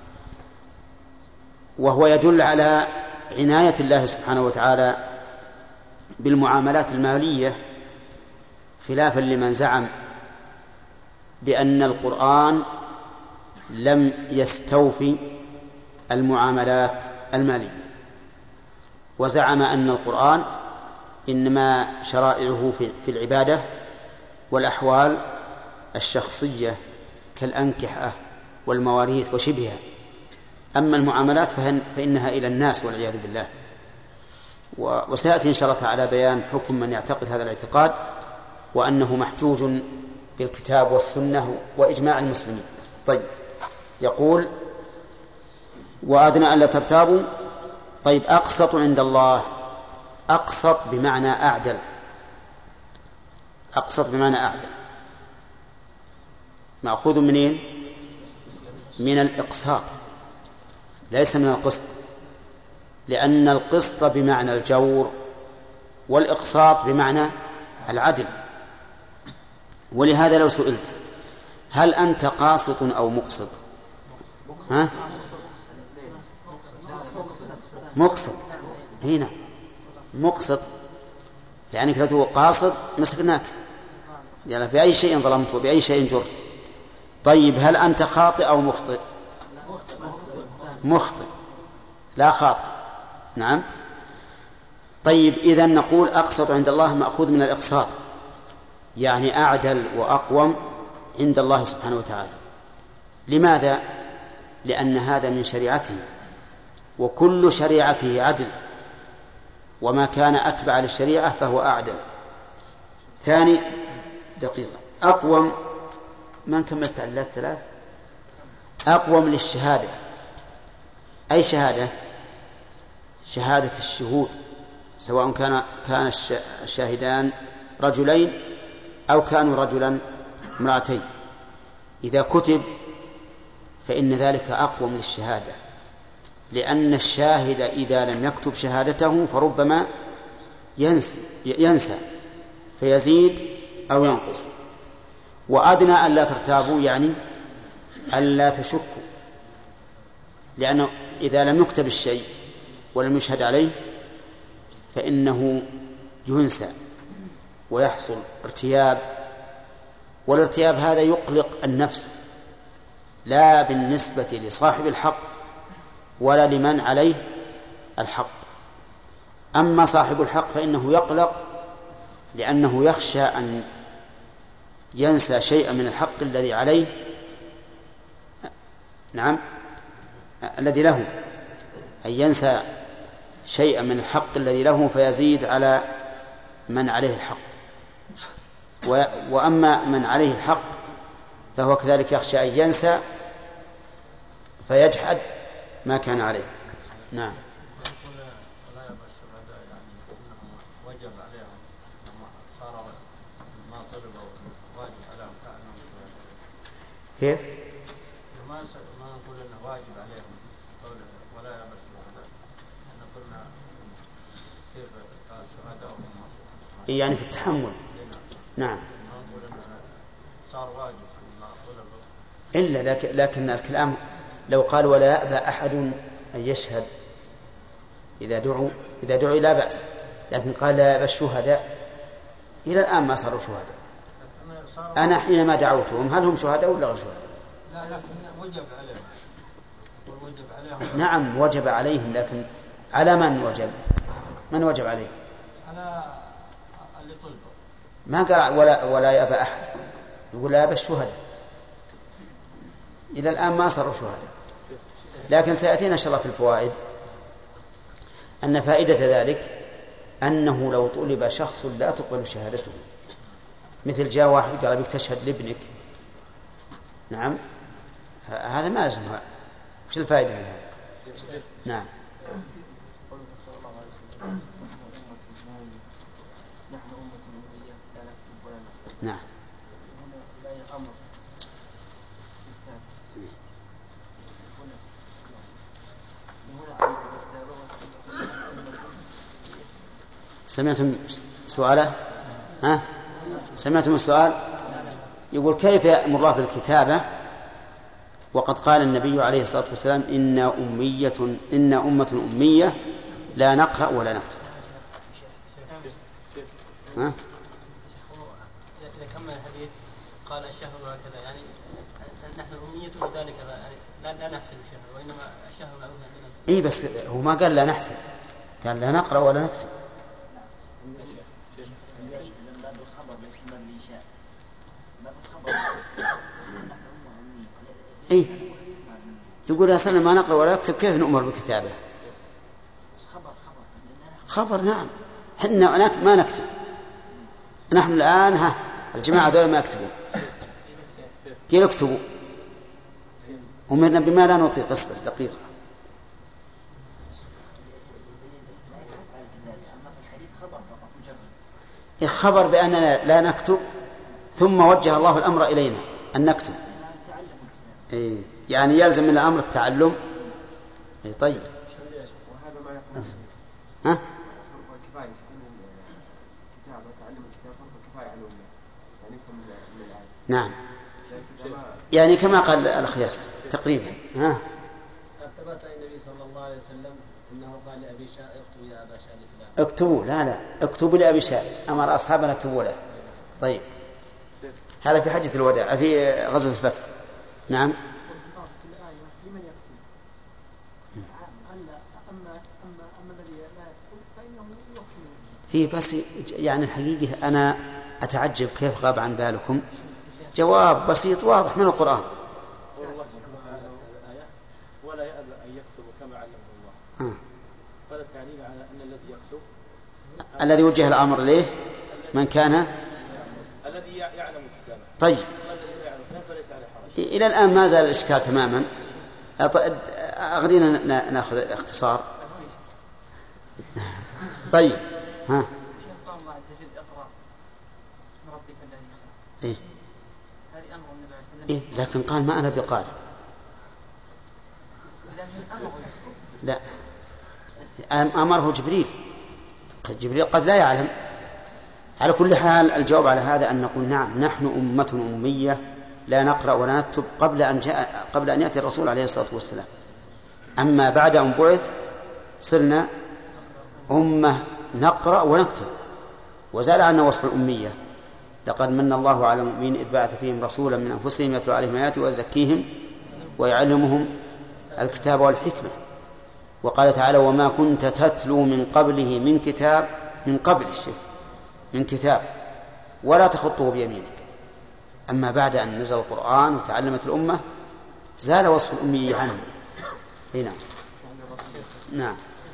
وهو يدل على عناية الله سبحانه وتعالى بالمعاملات المالية، خلافا لمن زعم بأن القرآن لم يستوفي المعاملات المالية، وزعم أن القرآن إنما شرائعه في العبادة والأحوال الشخصية كالأنكحة والمواريث وشبهها، أما المعاملات فإنها إلى الناس والعياذ بالله. وسيأتي إن شاء الله تعالى بيان حكم من يعتقد هذا الاعتقاد، وأنه محجوج بالكتاب والسنة وإجماع المسلمين. طيب يقول وأدنى ألا ترتابوا. طيب أقسط عند الله، أقسط بمعنى أعدل، أقسط بمعنى أعدل مأخوذ منين؟ من الإقساط ليس من القسط، لأن القسط بمعنى الجور والإقساط بمعنى العدل. ولهذا لو سئلت هل أنت قاسط أو مقسط؟ ها؟ مقسط. هنا مقسط لأنك لو تقول قاسط مسكناك، يعني بأي شيء ظلمت وبأي شيء جرت. طيب هل أنت خاطئ أو مخطئ؟ مخطئ لا خاطئ. نعم. طيب إذن نقول أقسط عند الله مأخوذ من الإقساط، يعني أعدل وأقوم عند الله سبحانه وتعالى. لماذا؟ لأن هذا من شريعته، وكل شريعته عدل، وما كان أتبع للشريعة فهو أعدل. ثاني دقيقة أقوم، من كملت علات ثلاث، أقوم للشهادة. أي شهادة؟ شهادة الشهود، سواء كان كان الشاهدان رجلين أو كانوا رجلا امرأتين، إذا كتب فإن ذلك أقوم للشهادة. لأن الشاهد إذا لم يكتب شهادته فربما ينسى, ينسى فيزيد أو ينقص. وأدنى ألا ترتابوا يعني ألا تشكوا، لأنه إذا لم يكتب الشيء ولم يشهد عليه فإنه ينسى ويحصل ارتياب، والارتياب هذا يقلق النفس لا بالنسبة لصاحب الحق ولا لمن عليه الحق. أما صاحب الحق فإنه يقلق لأنه يخشى أن ينسى شيئا من الحق الذي عليه، نعم الذي له، أن ينسى شيئا من الحق الذي له فيزيد على من عليه الحق. وأما من عليه الحق فهو كذلك يخشى أن ينسى فيجحد ما كان عليه. نعم. وجب عليهم صار ما طلبوا واجب عليهم كأنهم كيف؟ ما ما نقول انه واجب عليهم ولا يبس هذا، احنا قلنا كيف قال شهداء هم يعني في التحمل. نعم. ما نقول انه صار واجب ما طلبوا إلا لكن, لكن الكلام لو قال ولا يأبى أحد أن يشهد إذا دعوا إذا دعوا لا بأس، لكن قال لا يأبى الشهداء، إلى الآن ما صاروا شهداء. أنا حينما دعوتهم هل هم شهداء ولا غير شهداء؟ لا لكن وجب عليهم. وجب عليهم. نعم وجب عليهم، لكن على من وجب؟ من وجب عليه؟ على اللي طلبوا. ما قال ولا ولا يأبى أحد، يقول لا يأبى الشهداء. إلى الآن ما صاروا شهداء، لكن سيأتينا إن شاء الله في الفوائد أن فائدة ذلك أنه لو طلب شخص لا تقبل شهادته، مثل جاء واحد قال بك تشهد لابنك، نعم هذا ما لازم. وش الفائدة من هذا؟ نعم. نعم. سمعتم سؤاله؟ ها؟ سمعتم السؤال؟ يقول كيف يأمر الله بالكتابة وقد قال النبي عليه الصلاة والسلام إن أمية إن أمة أمية لا نقرأ ولا نكتب. ها؟ إذا كمل الحديث قال الشهر هكذا، يعني نحن أمية وذلك لا لا نحسب الشهر، وإنما الشهر معروف عندنا. إيه بس هو ما قال لا نحسب، قال لا نقرأ ولا نكتب. إيه يقول أصلا ما نقرأ ولا نكتب كيف نؤمر بالكتابة؟ خبر. نعم حنا ما نكتب، نحن الآن ها الجماعة دول ما يكتبون، كيف يكتبوا؟ أمرنا بما لا نطيق. اصبر دقيقة. خبر بأننا لا نكتب ثم وجه الله الأمر إلينا أن نكتب. إيه يعني يلزم من الأمر التعلم. إيه طيب. وهذا ما يفعل. ها؟ كفاية كتابة تعلم الكتاب كفاية على الأمة يعني من الآية. نعم يعني كما قال الأخ ياسر تقريبا. ها؟ ثبت عن النبي صلى الله عليه وسلم أنه قال لأبي شاء اكتب يا أبا شاء لفلان. اكتبوا. لا لا اكتبوا لأبي شاء، أمر أصحابنا اكتبوا له. طيب هذا في حجة الوداع في غزوة الفتح. نعم. في بس يعني الحقيقة أنا أتعجب كيف غاب عن بالكم جواب بسيط واضح من القرآن. ولا يأبى أن يكتب كما علمه الله. هذا تعليل على أن الذي يكتب الذي وجه الأمر ليه من كان الذي يعلم الكتابة. طيب إلى الآن ما زال الإشكال تماما. أغدينا نأخذ اختصار. طيب ها. إيه؟ إيه؟ لكن قال ما أنا بقال. لا، أمره جبريل. جبريل قد لا يعلم. على كل حال الجواب على هذا أن نقول نعم، نحن أمة أمية لا نقرأ ولا نكتب قبل أن جاء قبل أن يأتي الرسول عليه الصلاة والسلام. أما بعد أن بعث صرنا أمة نقرأ ونكتب، وزال عنا وصف الأمية. لقد من الله على المؤمنين إذ بعث فيهم رسولا من أنفسهم يتلو عليهم آياته ويزكيهم ويعلمهم الكتاب والحكمة. وقال تعالى وما كنت تتلو من قبله من كتاب، من قبل الشيء من كتاب ولا تخطه بيمينك. أما بعد أن نزل القرآن وتعلمت الأمة زال وصف الأمية عنه. هنا نعم.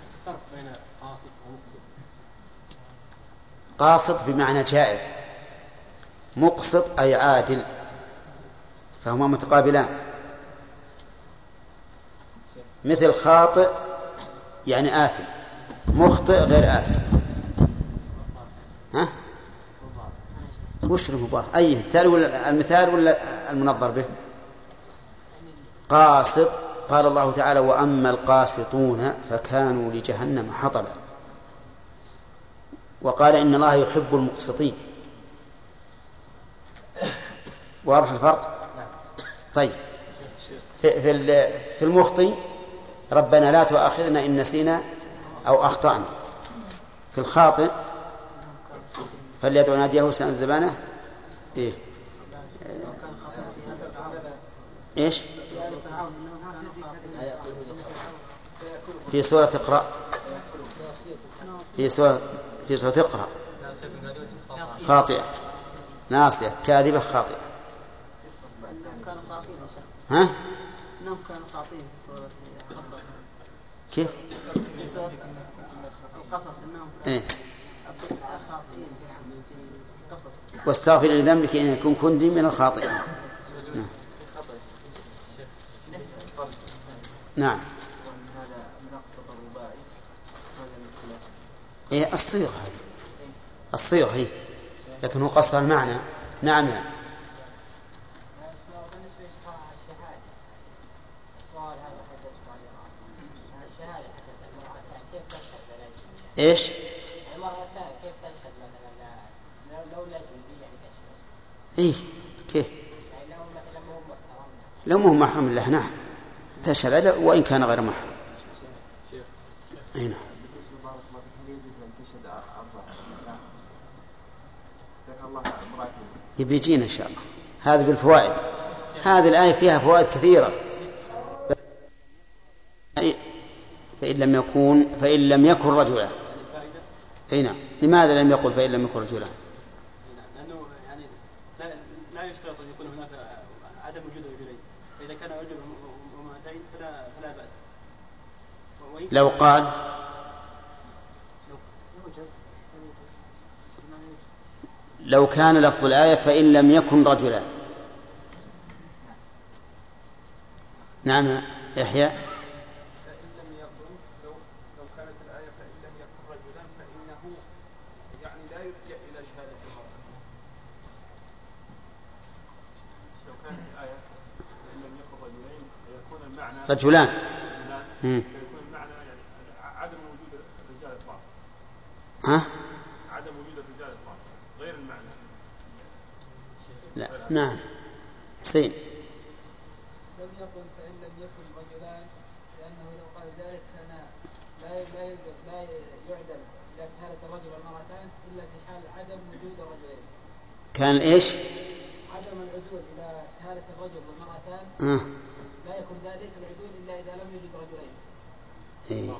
قاصد بمعنى جائر، مقسط أي عادل، فهما متقابلان. مثل خاطئ يعني آثم، مخطئ غير آثم. ها؟ وش المبارك؟ أي التالي ولا المثال ولا المنظر به؟ قاسط. قال الله تعالى وأما القاسطون فكانوا لجهنم حطبا. وقال إن الله يحب المقسطين. واضح الفرق؟ طيب في, في المخطئ ربنا لا تؤاخذنا إن نسينا أو أخطأنا. في الخاطئ فليدعو ناديه سنة الزبانة. إيه؟ إيش؟ في سورة اقرأ، في سورة في سورة اقرأ خاطئة ناصية كاذبة خاطئة. ها؟ إنهم كانوا خاطئين في سورة القصص. كيف؟ في سورة القصص إنهم كانوا خاطئين في القصص. واستغفر لذنبك إن يكون كنت من الخاطئين. نعم. نعم. إيه الصيغة هذه، الصيغة هي، لكن هو قصر المعنى. نعم يعني. إيش؟ إيه كيف؟ لو مو محرم الله نعم تشهد وإن كان غير محرم. هنا يبيجين إن شاء الله هذا بالفوائد. هذه الآية فيها فوائد كثيرة. فإن لم يكون فإن لم يكن رجلا. هنا لماذا لم يقل فإن لم يكن رجلا؟ لأنه يعني لا لا يشترط أن يكون هناك عدم وجود رجلين. فإذا كان رجل وامرأتين فلا فلا بأس. لو قال لو كان لفظ الآية فإن لم يكن رجلا. نعم يحيى. فإن لم يكن لو لو كانت الآية فإن لم يكن رجلا فإنه يعني لا يلجأ إلى شهادة المرأة. لو كانت الآية فإن لم يكن رجلين فيكون المعنى رجلان. فيكون المعنى يعني عدم وجود الرجال إطلاقا. ها؟ عدم وجود الرجال إطلاقا غير المعنى. لا نعم سين. لم يكن فإن لم يكن رجلان لأنه لو قال ذلك كان لا لا لا يعدل إلى شهادة الرجل والمرأتان إلا في حال عدم وجود الرجلين. كان إيش؟ عدم العدول إلى شهادة الرجل والمرأتان آه. لا يكون ذلك العدول إلا إذا لم يوجد رجلين. إيه.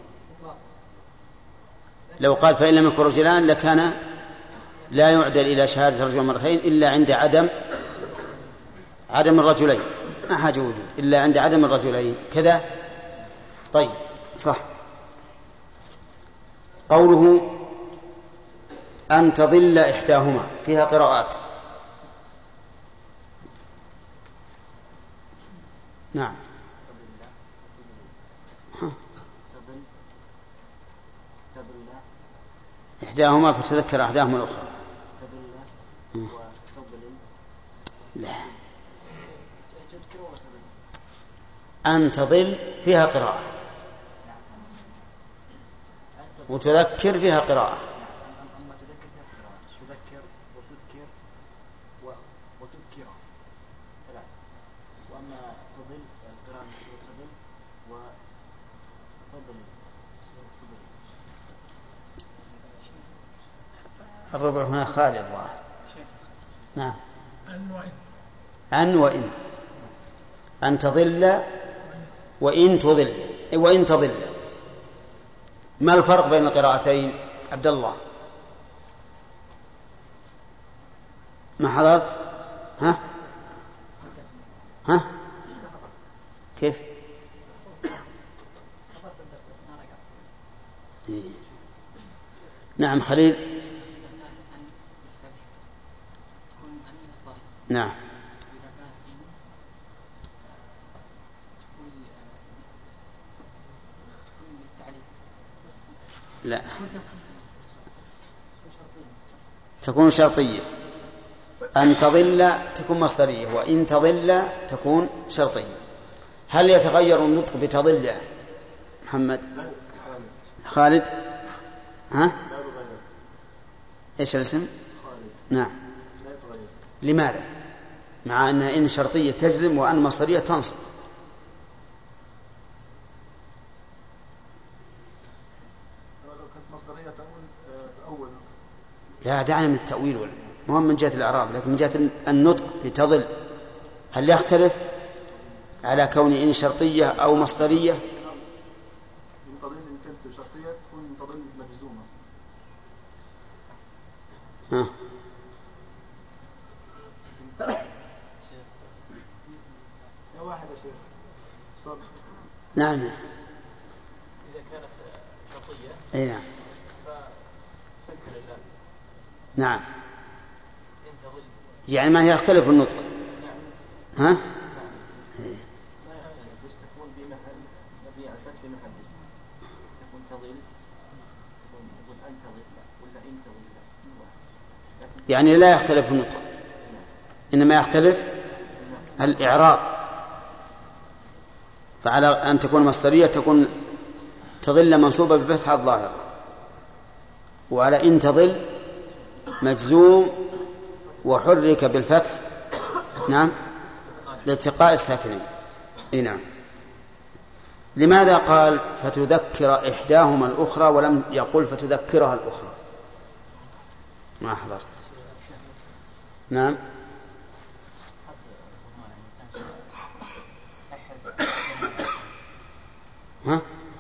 لو قال فإن لم يكن رجلان لكان لا يعدل إلى شهادة الرجل والمرأتين إلا عند عدم عدم الرجلين. ما حاجة وجود إلا عند عدم الرجلين كذا. طيب صح. قوله أن تضل إحداهما فيها قراءات. نعم. إحداهما فتذكر أحداهما الأخرى. لا أن تضل فيها قراءة وتذكر فيها قراءة. أما تذكر فيها قراءة تذكر وتذكر وتذكر ثلاث. وأما تضل القراءة سورة تضل وتضل سورة تضل. الربع هنا خالي الظاهر. نعم. عن وإن عن وإن أن تضل وإن تضل وإن تضل. ما الفرق بين القراءتين عبد الله؟ ما حضرت؟ ها؟ ها؟ كيف؟ نعم خليل. نعم. لا تكون شرطية. أن تضل تكون مصدرية وإن تضل تكون شرطية. هل يتغير النطق بتضل محمد؟ خالد؟ ها؟ إيش الاسم؟ نعم. لماذا؟ مع أن إن شرطية تجزم وأن مصدرية تنصب. لا دعنا من التأويل مهم من جهة الإعراب، لكن من جهة النطق بتضل هل يختلف على كون إن شرطية أو مصدرية؟ من تضل إن كانت شرطية تكون من تضل مجزومة. ها. يا واحد يا شيخ صبر. نعم. إذا كانت شرطية. أي نعم. فتنكر الله. نعم. يعني ما يختلف النطق. ها؟ لا بس تكون بمحل مبني على الفتح في محل اسم. تكون تضل تكون تقول أن تضل ولا إن تضل. يعني لا يختلف النطق إنما يختلف الإعراب. فعلى أن تكون مصدرية تكون تضل منصوبة بفتح الظاهر، وعلى إن تضل مجزوم وحرك بالفتح نعم لالتقاء الساكنين. نعم. لماذا قال فتذكر إحداهما الأخرى ولم يقل فتذكرها الأخرى؟ ما حضرت. نعم. ها؟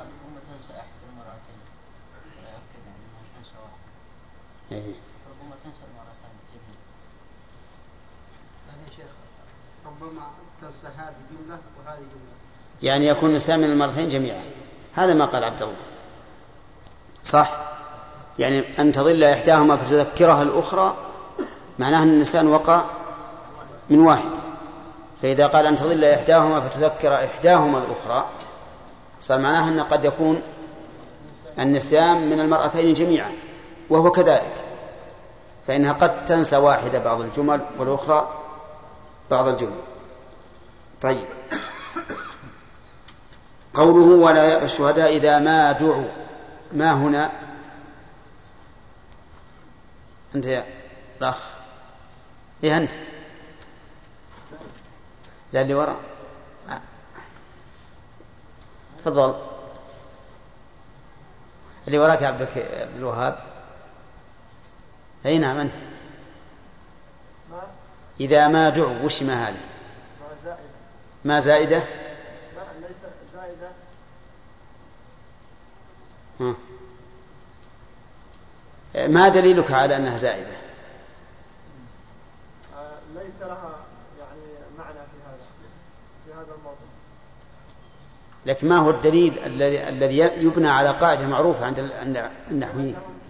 إيه. ربما تنسى المرتين جميع. يا شيخ ربما تنسى هذه جملة وهذه جملة. يعني يكون الإنسان من المرتين جميعا. هذا ما قال عبد الله صح. يعني أن تضل إحداهما فتذكرها الأخرى معناه أن الإنسان وقع من واحد. فإذا قال أن تضل إحداهما فتذكر إحداهما الأخرى صار معناه أن قد يكون النسيان من المرأتين جميعا، وهو كذلك، فإنها قد تنسى واحدة بعض الجمل والأخرى بعض الجمل. طيب. قوله ولا يأبى الشهداء إذا ما دعوا. ما هنا أنت يا الأخ؟ إيه أنت؟ لا اللي وراء. تفضل. اللي وراك يا عبد الوهاب. أي نعم أنت. إذا ما دعوا وش ما هذه؟ ما زائدة؟ لا ليس زائدة. ها. ما دليلك على أنها زائدة؟ ليس لها يعني معنى في هذا في هذا الموضوع. لكن ما هو الدليل الذي الذي يبنى على قاعدة معروفة عند النحويين؟